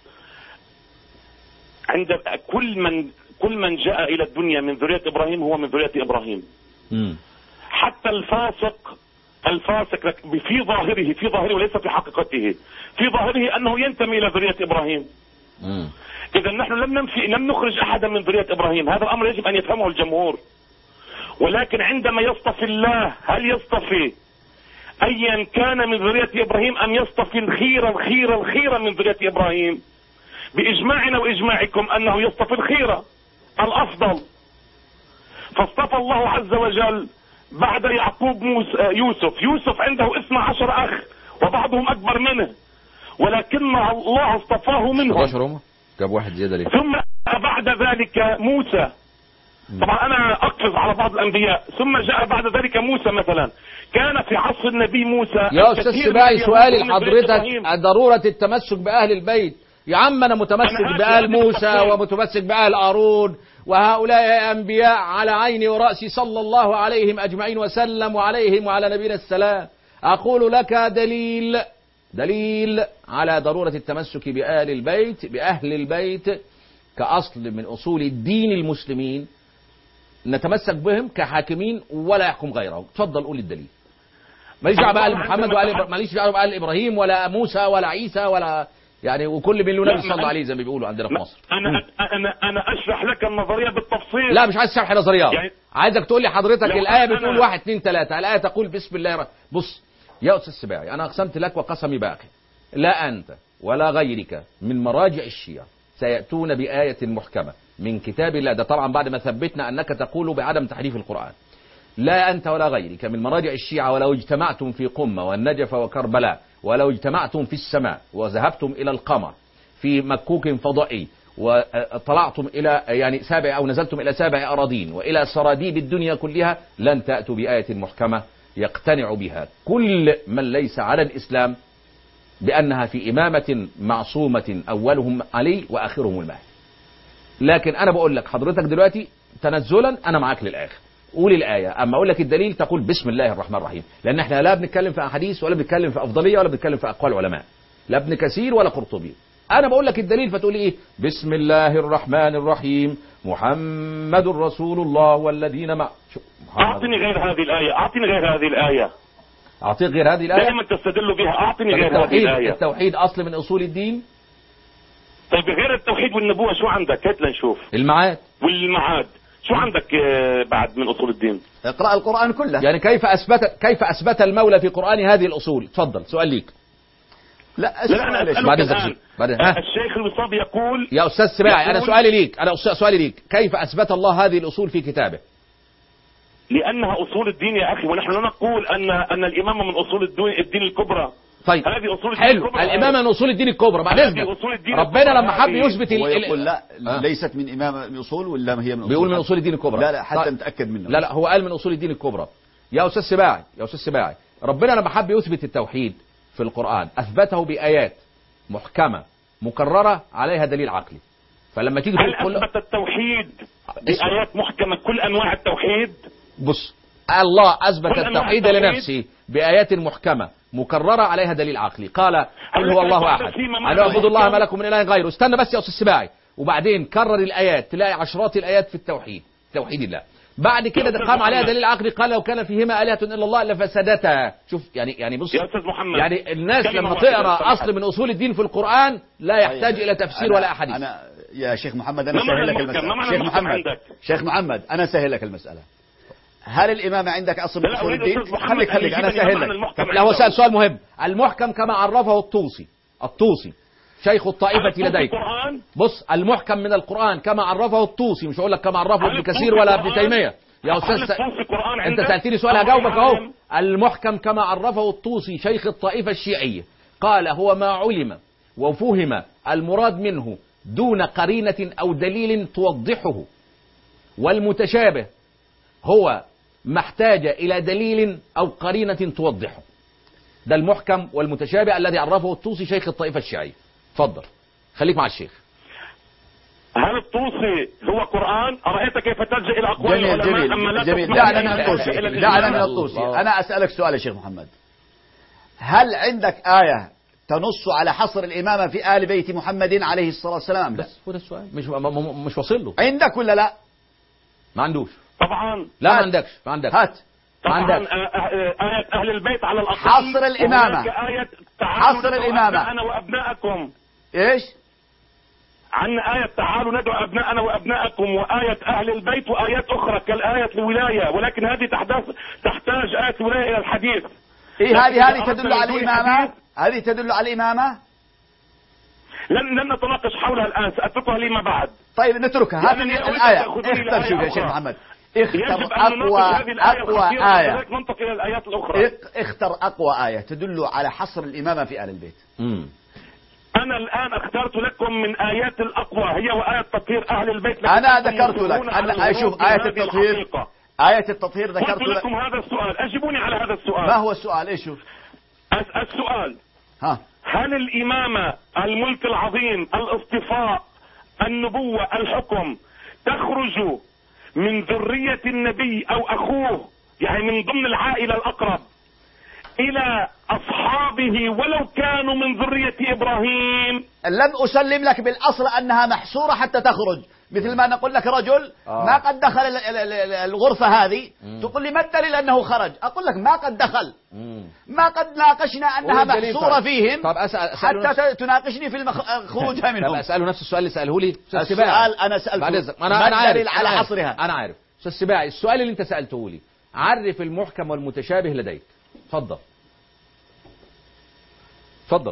عند كل من جاء إلى الدنيا من ذرية إبراهيم هو من ذرية إبراهيم. حتى الفاسق في ظاهره وليس في حقيقته، في ظاهره أنه ينتمي إلى ذرية إبراهيم. إذا نحن لم نخرج أحدا من ذرية إبراهيم. هذا الأمر يجب أن يفهمه الجمهور. ولكن عندما يصطفي الله، هل يصطفي أيا كان من ذرية إبراهيم أم يصطفي الخير من ذرية إبراهيم؟ بإجماعنا وإجماعكم أنه يصطفي الخير الأفضل. فاصطفى الله عز وجل بعد يعقوب يوسف عنده 12 أخ وبعضهم أكبر منه، ولكن الله اصطفاه منهم. جاب واحد زيادة ليه. ثم بعد ذلك موسى. طبعا أنا أقفز على بعض الأنبياء. ثم جاء بعد ذلك موسى مثلا. كان في عصر النبي موسى. يا أستاذ سباعي سؤالي لحضرتك ضرورة التمسك بأهل البيت. يا عم أنا متمسك بآل موسى ومتمسك بآل هارون، وهؤلاء أنبياء على عيني ورأسي صلى الله عليهم أجمعين وسلم، وعليهم وعلى نبينا السلام. أقول لك دليل على ضرورة التمسك بأهل البيت كأصل من أصول الدين المسلمين، نتمسك بهم كحاكمين ولا يحكم غيرهم. تفضل قول الدليل. ماليش دعوه بقى محمد ماليش دعوه بقى إبراهيم ولا موسى ولا عيسى ولا يعني وكل من له نبي صلى الله عليه زي ما بيقولوا عندنا في مصر. أنا أشرح لك النظرية بالتفصيل. لا مش عايز شرح نظريات، يعني عايزك تقول لي حضرتك الآية بتقول 1 2 3. الآية تقول بسم الله بص يا أستاذ سباعي، أنا أقسمت لك وقسمي باقي، لا أنت ولا غيرك من مراجع الشيعة سيأتون بآية محكمة من كتاب الله. ده طبعا بعد ما ثبتنا أنك تقول بعدم تحريف القرآن. لا أنت ولا غيرك من مراجع الشيعة ولو اجتمعتم في قمة والنجف وكربلاء، ولو اجتمعتم في السماء وذهبتم إلى القمر في مكوك فضائي، وطلعتم إلى يعني سابع أو نزلتم إلى سابع أراضين وإلى سراديب الدنيا كلها، لن تأتوا بآية محكمة يقتنع بها كل من ليس على الإسلام بأنها في إمامة معصومة أولهم علي وآخرهم المهدي. لكن أنا بقول لك حضرتك دلوقتي تنزلا أنا معاك للآخر، قول الآية، أما أقول لك الدليل تقول بسم الله الرحمن الرحيم، لأن احنا لا بنتكلم في أحاديث ولا بنتكلم في أفضلية ولا بنتكلم في أقوال علماء، لا ابن كثير ولا قرطبي. أنا بقول لك الدليل فتقول إيه؟ بسم الله الرحمن الرحيم محمد رسول الله والذين معه. أعطني غير هذه الآية، أعطيني غير هذه الآية. أعطيك غير هذه الآية؟ دائما تستدل بها، أعطيني غير هذه الآية. التوحيد أصل من أصول الدين. طيب غير التوحيد والنبوة شو عندك؟ هات لنشوف. المعاد. والمعاد شو عندك بعد من أصول الدين؟ اقرأ القرآن كله. يعني كيف أثبت المولى في قرآن هذه الأصول؟ تفضل سؤال ليك. لا أنا أسألك بعد الشيخ الوصاب يقول يا أستاذ سباعي أنا سؤالي ليك كيف أثبت الله هذه الأصول في كتابه؟ لأنها أصول الدين يا أخي، ونحن لا نقول أن الإمامة من أصول الدين الكبرى. طيب حلو، الإمامة من أصول الدين الكبرى. بعد إذنك ربنا لما حب يثبت يقول لا ليست من إمامة من أصول ولا هي من أصول؟ بيقول من أصول الدين الكبرى. لا حتى نتأكد منه. لا هو قال من أصول الدين الكبرى. يا أستاذ سباعي ربنا لما حب يثبت التوحيد في القرآن أثبته بآيات محكمة مكررة عليها دليل عقلي. فلما تيجي تقول أثبت التوحيد بآيات محكمة كل أنواع التوحيد؟ بص، الله أثبت التوحيد لنفسه بآيات محكمة مكررة عليها دليل عقلي. قال قل هو الله أحد، أن اعبدوا الله ما لكم من إله غيره. استنى بس يا أستاذ سباعي. وبعدين كرر الآيات، تلاقي عشرات الآيات في التوحيد، توحيد الله. بعد كده قام عليها دليل عقلي، قال لو كان فيهما آلهة إلا الله لفسدتا. شوف يعني بص يا أستاذ محمد، يعني الناس لما تقرأ أصل من أصول الدين في القرآن لا يحتاج إلى تفسير ولا أحاديث. يا شيخ محمد أنا سهل لك المسألة. شيخ محمد أنا سهل لك المسألة. هل الإمامة عندك أصل من أصول الدين؟ خليك أنا سهل لك. لا هو سأل سؤال مهم. المحكم كما عرفه الطوسي شيخ الطائفة لديك. بص، المحكم من القرآن كما عرفه الطوسي، مش هقول لك كما عرفه ابن كثير ولا ابن تيمية يا أستاذ. أنت سألتني سؤال هجاوبك أهو. المحكم كما عرفه الطوسي شيخ الطائفة الشيعية، قال هو ما علم وفهم المراد منه دون قرينة أو دليل توضحه، والمتشابه هو ما احتاج إلى دليل أو قرينة توضحه. ده المحكم والمتشابه الذي عرفه الطوسي شيخ الطائفة الشيعية. اتفضل خليك مع الشيخ. هل الطوسي هو قرآن؟ أرأيت كيف تلجأ إلى أقوال العلماء؟ جميل. دعنا من الطوسي. أنا أسألك سؤال يا شيخ محمد، هل عندك آية تنص على حصر الإمامة في آل بيت محمد عليه الصلاة والسلام؟ بس هو ده السؤال، مش واصل له. عندك ولا لا؟ ما عندوش طبعا. لا ما عندكش. هات طبعا. آية أهل البيت على الأقل. حصر الإمامة. حصر الإمامة. أنا وأبناءكم. إيش؟ عندنا آية تعالوا ندعو أبناءنا وأبناءكم، وآية أهل البيت، وآيات أخرى كالآية الولاية، ولكن هذه تحتاج آية الولاية إلى الحديث. إيه هذه تدل على الإمامة؟ هذه تدل على الإمامة؟ لن نتناقش حولها الآن، سأتركها لما بعد. طيب نتركها. هذه الآية. اختر شوف يا شيخ محمد، اختر أقوى آية. ننتقل إلى الآيات الأخرى. اختر أقوى آية تدل على حصر الإمامة في آل البيت. أنا الآن اخترت لكم من آيات الأقوى هي وآية تطهير أهل البيت. أنا ذكرت لك. أنا أشوف آية التطهير. آية التطهير ذكرت لكم هذا السؤال، أجيبوني على هذا السؤال. ما هو السؤال؟ إيش السؤال؟ هل الإمامة، الملك العظيم، الاصطفاء، النبوة، الحكم تخرج من ذرية النبي أو أخوه، يعني من ضمن العائلة الأقرب، إلى أصحابه ولو كانوا من ذرية إبراهيم؟ لم أسلم لك بالأصل أنها محصورة حتى تخرج، مثل ما نقول لك رجل ما قد دخل الغرفة هذه، تقول لي ما الدليل أنه خرج؟ أقول لك ما قد دخل، ما قد ناقشنا أنها محصورة فيهم. طب حتى تناقشني في خروجها منهم. طب أسأله نفس السؤال اللي سأله لي السؤال. أنا سألته ما الدليل على حصرها؟ أنا عارف أستاذ سباعي السؤال اللي أنت سألته لي. عرف المحكم والمتشابه لديك. تفضل.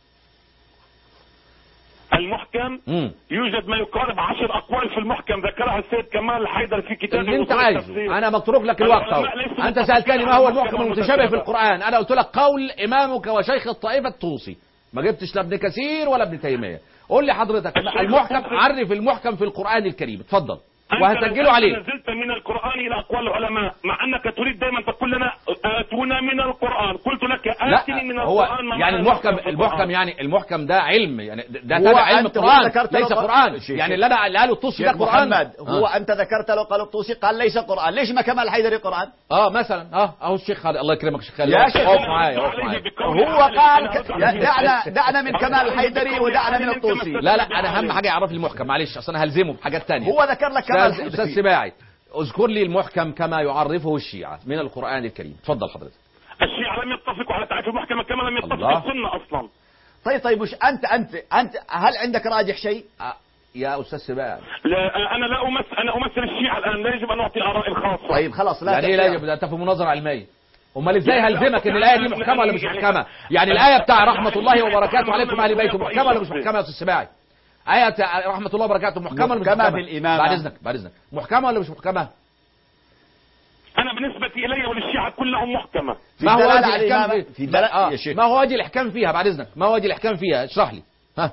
المحكم يوجد ما يقارب 10 أقوال في المحكم ذكرها السيد كمال الحيدر في كتابه اللي انت عايزه. انا متروك لك الوقت اهو. انت سألتني ما هو المحكم المتشابه في القرآن، انا قلت لك قول امامك وشيخ الطائفة الطوسي، ما جبتش لا ابن كثير ولا ابن تيمية. قول لي حضرتك المحكم، عرف المحكم في القرآن الكريم. اتفضل وهسجله عليه. نزلت من القرآن إلى أقوال العلماء، مع أنك تريد دائما تقول لنا آتونا من القرآن، قلت لك آتني من القرآن. يعني المحكم يعني المحكم ده علم، يعني ده تبع علم القرآن ليس قرآن. يعني اللي أنا قاله الطوسي ده قرآن. محمد هو أنت ذكرت له قال الطوسي قال ليس قرآن، ليش ما كمال الحيدري قرآن؟ مثلا أهو الشيخ خالد الله يكرمك الشيخ خالد. يا شيخ هو قال دعنا من كمال الحيدري ودعنا من الطوسي. لا أنا أهم حاجة يعرف لي المحكم، معلش أصل أنا هلزمه بحاجات ثانية. هو ذكر لك كمال الحيدري. أستاذ سباعي اذكر لي المحكم كما يعرفه الشيعة من القرآن الكريم. تفضل حضرتك. الشيعة لم يتفقوا على تعريف المحكمة كما لم يتفقوا السنة أصلا. طيب وش أنت هل عندك راجح شيء؟ يا أستاذ سباعي لا أنا أمثل الشيعة الآن، لا يجب أن أعطي آراء الخاصة. طيب خلاص لا يعني لا يجب أن تفهم مناظرة علمية. أمال إزاي هلزمك إن الآية دي محكمة ولا مش محكمة؟ يعني الآية بتاع رحمة الله وبركاته عليكم أهل بيته محكمة ولا مش محكمة يا أستاذ سباعي؟ آية رحمة الله وبركاته محكمة ولا مش محكمة؟ في الإمامة. بعد إذنك محكمة ولا مش محكمة؟ أنا بالنسبة إلي وللشيعة كلهم محكمة. ما هو وجه الإحكام فيها؟ ما هو وجه الإحكام فيها بعد إذنك؟ ما هو وجه الإحكام فيها؟ اشرح لي. ها.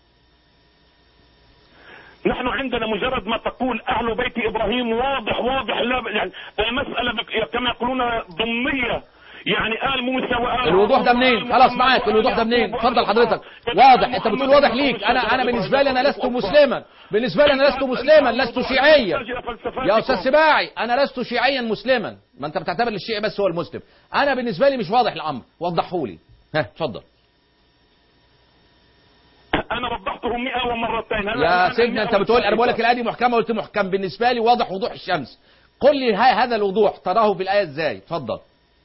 نحن عندنا مجرد ما تقول أهل بيت إبراهيم واضح لا يعني المسألة كما يقولون ضمنية، يعني آل موسى وآل الوضوح ده منين؟ خلاص معاك، الوضوح ده منين؟ اتفضل حضرتك. واضح، انت بتقول واضح ليك. انا بالنسبه لي انا لست مسلما، بالنسبه لي انا لست مسلما، لست شيعيا يا استاذ سباعي، انا لست شيعيا مسلما. ما انت بتعتبر الشيعي بس هو المسلم. انا بالنسبه لي مش واضح الامر، وضحه لي. ها اتفضل. انا وضحته 100 ومرتين. يا سيدنا انت بتقول، انا بقول لك الايه دي محكمه، قلت محكم. بالنسبه لي واضح وضوح الشمس. قل لي هذا الوضوح تراه في الايه ازاي؟ اتفضل.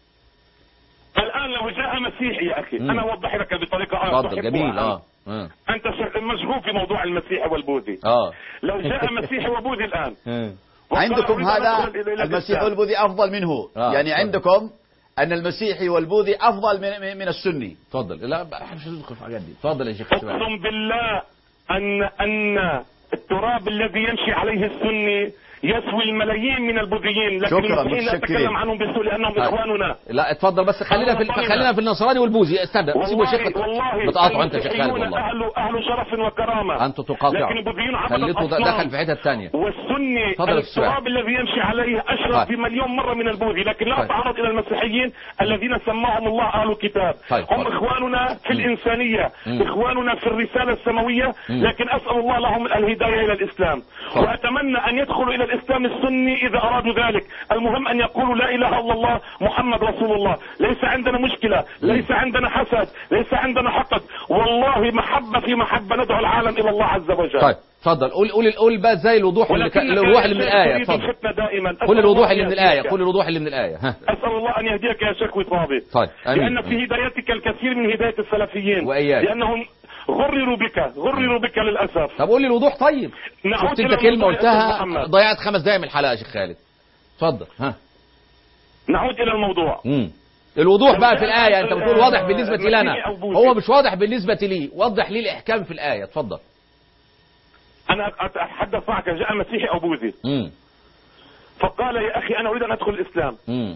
الآن لو جاء مسيحي يا أخي أنا أوضح لك بطريقة اتفضل. جميل. أنت مشغول في موضوع المسيحي والبوذي. لو جاء مسيحي وبوذي الآن عندكم هذا المسيحي والبوذي أفضل منه، يعني عندكم أن المسيحي والبوذي أفضل من السني. اتفضل. لا مش ندخل في الحاجات دي. اتفضل يا شيخ. أقسم بالله أن التراب الذي يمشي عليه السني يسوي الملايين من البوذيين، لكن المسيحيين لا نتكلم عنهم بسوء لانهم اخواننا. لا اتفضل بس خلينا في النصراني والبوذي. استنى سيبوا شيخ بتقاطعوا انت يا شيخ خالد. والله اهل شرف وكرامه، انتوا تقاطعوا، لكن البوذيين خليته دخل في حته ثانيه. والسني التراب الذي يمشي عليه اشرف بمليون مره من البوذي، لكن لا تعرض الى المسيحيين الذين سماهم الله اهل الكتاب. هم اخواننا في الانسانيه، اخواننا في الرساله السماويه، لكن اسال الله لهم الهدايه الى الاسلام، واتمنى ان يدخلوا الى الاسلام السني اذا ارادوا ذلك. المهم ان يقولوا لا اله الا الله محمد رسول الله. ليس عندنا مشكله، ليس عندنا حسد، ليس عندنا حقد، والله محبه في محبه ندعو العالم الى الله عز وجل. طيب اتفضل. قول بقى ازاي الوضوح اللي من الايه. اتفضل. قول الوضوح اللي من الايه. قول الوضوح اللي من الايه. اسال الله ان يهديك يا شيخ وطابي. طيب امين. لان في هدايتك الكثير من هدايه السلفيين، واياك، لانهم غرروا بك للاسف. طب قول لي الوضوح. طيب شفت انت كلمه قلتها ضيعت 5 دقائق من الحلقه يا شيخ خالد. اتفضل. ها نعود الى الموضوع. الوضوح بقى في الايه. انت بتقول واضح بالنسبه لنا، هو مش واضح بالنسبه لي. وضح لي الاحكام في الايه. اتفضل. انا اتحدث معك. جاء مسيحي او بوذي فقال يا اخي انا اريد ان ادخل الاسلام.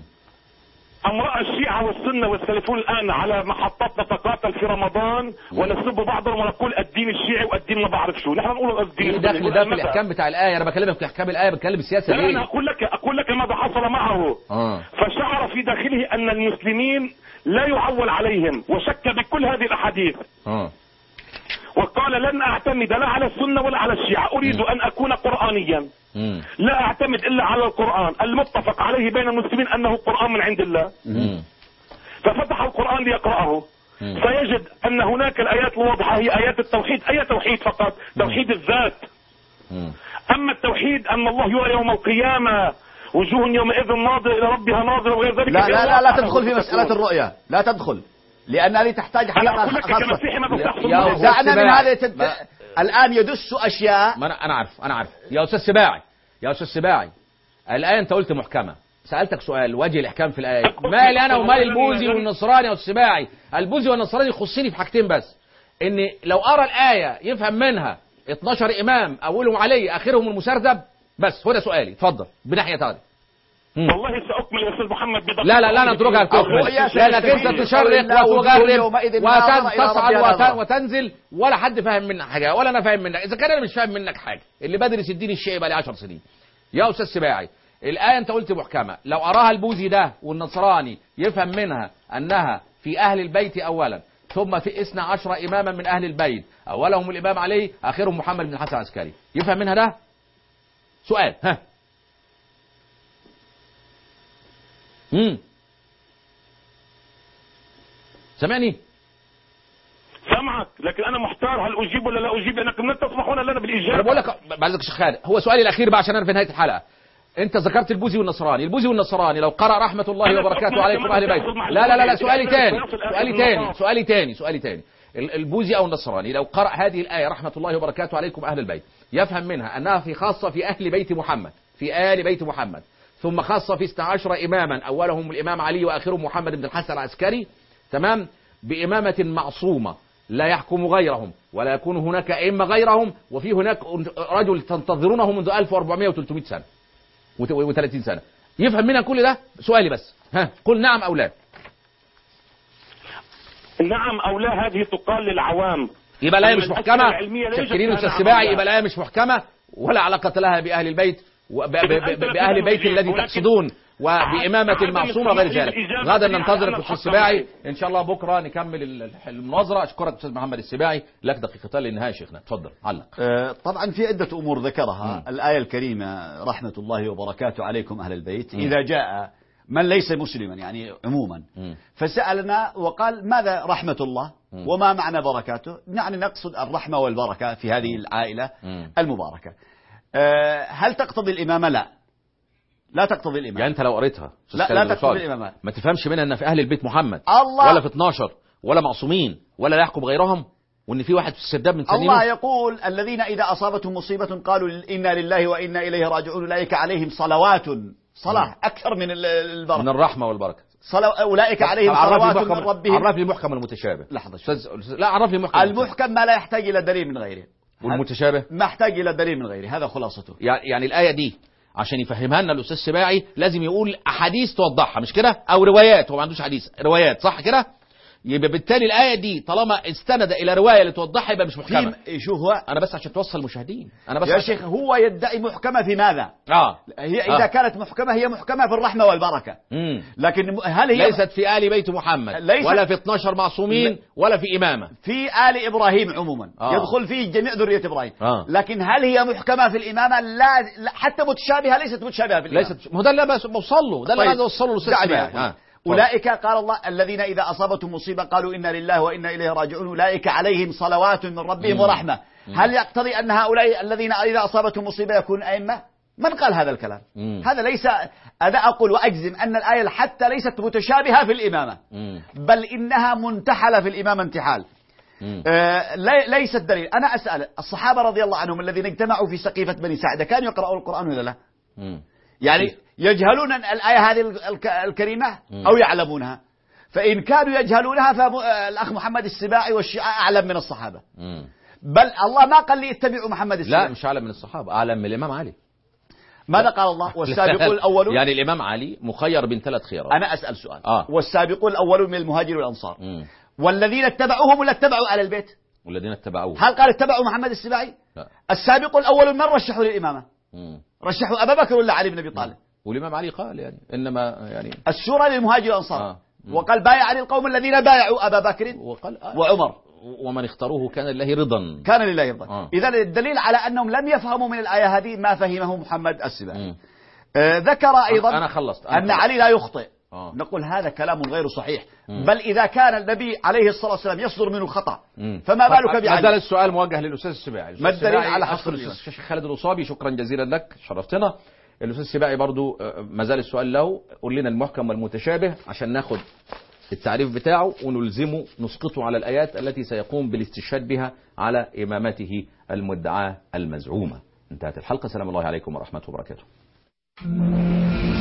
أم رأى الشيعة والسنة والسلفون الآن على محطات نتقاتل في رمضان ونسب بعضهم ونقول الدين الشيعي والدين ما بعرف شو. نحن نقول الدين داخل ده في الإحكام بتاع الآية. أنا بكلمك في إحكام الآية، بتكلم السياسة. لا أنا أقول لك ماذا حصل معه. فشعر في داخله أن المسلمين لا يعول عليهم، وشك بكل هذه الأحاديث. وقال لن أعتمد لا على السنة ولا على الشيعة، أريد أن أكون قرآنيا. لا أعتمد إلا على القرآن المتفق عليه بين المسلمين أنه قرآن من عند الله. ففتح القرآن ليقرأه فيجد أن هناك الآيات الواضحة هي آيات التوحيد. أي توحيد؟ فقط توحيد الذات. أما التوحيد أن الله يرى يوم القيامة وجوه يومئذ ناظرة إلى ربها ناظرة وغير ذلك. لا تدخل في مسألة الرؤية، لا تدخل، لأن هذه تحتاج حلقة خاصة. دعنا من هذه الآن يدس أشياء. أنا عارف يا أستاذ سباعي. الآية أنت قلت محكمة. سألتك سؤال، وجه الإحكام في الآية. مالي أنا ومال البوذي والنصراني والسباعي؟ البوذي والنصراني يخصني في حاجتين بس، إن لو أرى الآية يفهم منها 12 إمام أولهم علي آخرهم المسردب، بس هو ده سؤالي. اتفضل بناحية هذه. والله سأكمل يا أستاذ محمد بدقة. لا نتركها تكمل، لأنك أنت تشرق وتغرب وتصعد وتنزل، ولا حد فاهم منك حاجة ولا أنا فاهم منك. إذا كان أنا مش فاهم منك حاجة، اللي بدرس الدين الشيعي بقى لي 10 سنين. يا أستاذ سباعي، الآية أنت قلت محكمة. لو أراها البوذي ده والنصراني يفهم منها أنها في أهل البيت أولا، ثم في 12 إماما من أهل البيت، أولهم الإمام علي آخرهم محمد بن الحسن العسكري، يفهم منها ده؟ سؤال. ها سمعني؟ سمعك، لكن انا محتار هل اجيب ولا لا اجيب، لانكم لا تسمحون لنا بالاجابه. انا بقول لك بعد شيخ خالد، هو سؤالي الاخير بقى عشان انا في نهايه الحلقه. انت ذكرت البوذي والنصراني. البوذي والنصراني لو قرأ رحمه الله وبركاته عليكم اهل بيت. لا سؤالي تاني. البوذي او النصراني لو قرأ هذه الايه رحمه الله وبركاته عليكم اهل البيت، يفهم منها انها في خاصه في اهل بيت محمد، في آل بيت محمد، ثم خاصة في 12 إماما أولهم الإمام علي وآخرهم محمد بن الحسن العسكري، تمام، بإمامة معصومة لا يحكم غيرهم ولا يكون هناك أئمة غيرهم، وفي هناك رجل تنتظرونه منذ 1400 و300 سنة و30 سنة. يفهم منها كل ده؟ سؤالي بس، ها قل نعم او لا. نعم او لا هذه تقال للعوام، يبقى الآية مش محكمة. شكرين أستاذ السباعي، يبقى الآية مش محكمة ولا علاقة لها بأهل البيت بأهل البيت الذي تقصدون وبإمامة المعصومة غير ذلك. غدا ننتظرك أستاذ السباعي إن شاء الله، بكرة نكمل المناظرة. أشكرك أستاذ محمد السباعي، لك دقيقتان للنهاية شيخنا، تفضل علق. طبعا في عدة أمور ذكرها الآية الكريمة رحمة الله وبركاته عليكم أهل البيت. إذا جاء من ليس مسلما يعني عموما فسألنا وقال ماذا رحمة الله وما معنى بركاته، يعني نقصد الرحمة والبركة في هذه العائلة المباركة. هل تقتضي الإمامة؟ لا تقتضي الإمامة. يعني أنت لو قريتها لا تقتضي الإمامة، ما تفهمش منها أن في أهل البيت محمد الله ولا في 12 ولا معصومين ولا لا يحكم غيرهم، وان في واحد في السرداب من سنينه. الله يقول الذين إذا أصابتهم مصيبة قالوا إنا لله وإنا إليه راجعون أولئك عليهم صلوات، صلاة أكثر من البركة، من الرحمة والبركة. أولئك عليهم صلوات من ربهم. عرف لي محكم المتشابه. لحظة لا عرف لي محكم المحكم ما لا يحتاج إلى دليل من غيره، والمتشابه ما يحتاج إلى دليل من غيره، هذا خلاصته. يعني الآية دي عشان يفهمها لنا الأستاذ السباعي لازم يقول أحاديث توضحها، مش كده؟ أو روايات، هو ما عندوش حديث، روايات، صح كده؟ يبقى بالتالي الآية دي طالما استند إلى رواية لتوضحها يبقى مش محكمة. شو هو؟ أنا بس عشان توصل المشاهدين، أنا بس يا شيخ هو يدعي محكمة في ماذا؟ هي إذا كانت محكمة هي محكمة في الرحمة والبركة. لكن هل هي ليست في آل بيت محمد ولا في 12 معصومين ولا في إمامة، في آل إبراهيم عموما يدخل فيه جميع ذرية إبراهيم. لكن هل هي محكمة في الإمامة؟ لا حتى متشابهة، ليست متشابهة في الإمامة. ما هو ده اللي بوصل له، ده اللي عايز أوصله للأستاذ السباعي. أولئك قال الله الذين إذا أصابتهم مصيبة قالوا إنا لله وإنا إليه راجعون أولئك عليهم صلوات من ربهم ورحمة. هل يقتضي أن هؤلاء الذين إذا أصابتهم مصيبة يكون أئمة؟ من قال هذا الكلام؟ هذا ليس. أنا أقول وأجزم أن الآية حتى ليست متشابهة في الإمامة، بل إنها منتحلة في الإمامة انتحال. ليست دليل. أنا أسأل الصحابة رضي الله عنهم الذين اجتمعوا في سقيفة بني ساعدة كانوا يقرأوا القرآن ولا لا؟ يعني يجهلون الآية هذه الكريمة أو يعلمونها؟ فإن كانوا يجهلونها فالأخ محمد السباعي والشيعة أعلم من الصحابة. بل الله ما قال لي اتبعوا محمد السباعي. لا مش أعلم من الصحابة، أعلم من الإمام علي. ماذا قال الله؟ والسابقون الأولون. يعني الإمام علي مخير بين 3 خيارات. أنا أسأل سؤال. والسابقون الأولون من المهاجر والأنصار والذين اتبعوهم ولا اتبعوا على البيت؟ والذين اتبعوه. هل قال اتبعوا محمد السباعي؟ لا. السابقون الأولون من رشحوا للإمامة؟ رشحوا أبا بكر ولا علي بن أبي طالب؟ والإمام علي قال يعني إنما يعني الشورى للمهاجر والأنصار. وقال بايع علي القوم الذين بايعوا أبا بكر وعمر ومن اختاروه كان لله رضا. كان لله رضا. إذا الدليل على أنهم لم يفهموا من الآية هذه ما فهمه محمد السباعي. ذكر أيضا أنا خلصت. أن علي لا يخطئ. نقول هذا كلام غير صحيح. بل إذا كان النبي عليه الصلاة والسلام يصدر منه الخطأ فما بالك بعلي؟ ما زال السؤال موجه للأستاذ السباعي. ما الدليل على حصر الشيخ خالد الأصابي؟ شكرا جزيلا لك، شرفتنا. الأستاذ السباعي برضو ما زال السؤال له، قول لنا المحكم والمتشابه عشان ناخد التعريف بتاعه ونلزمه نسقطه على الآيات التي سيقوم بالاستشهاد بها على إمامته المدعاة المزعومة. انتهت الحلقة. سلام الله عليكم ورحمة وبركاته.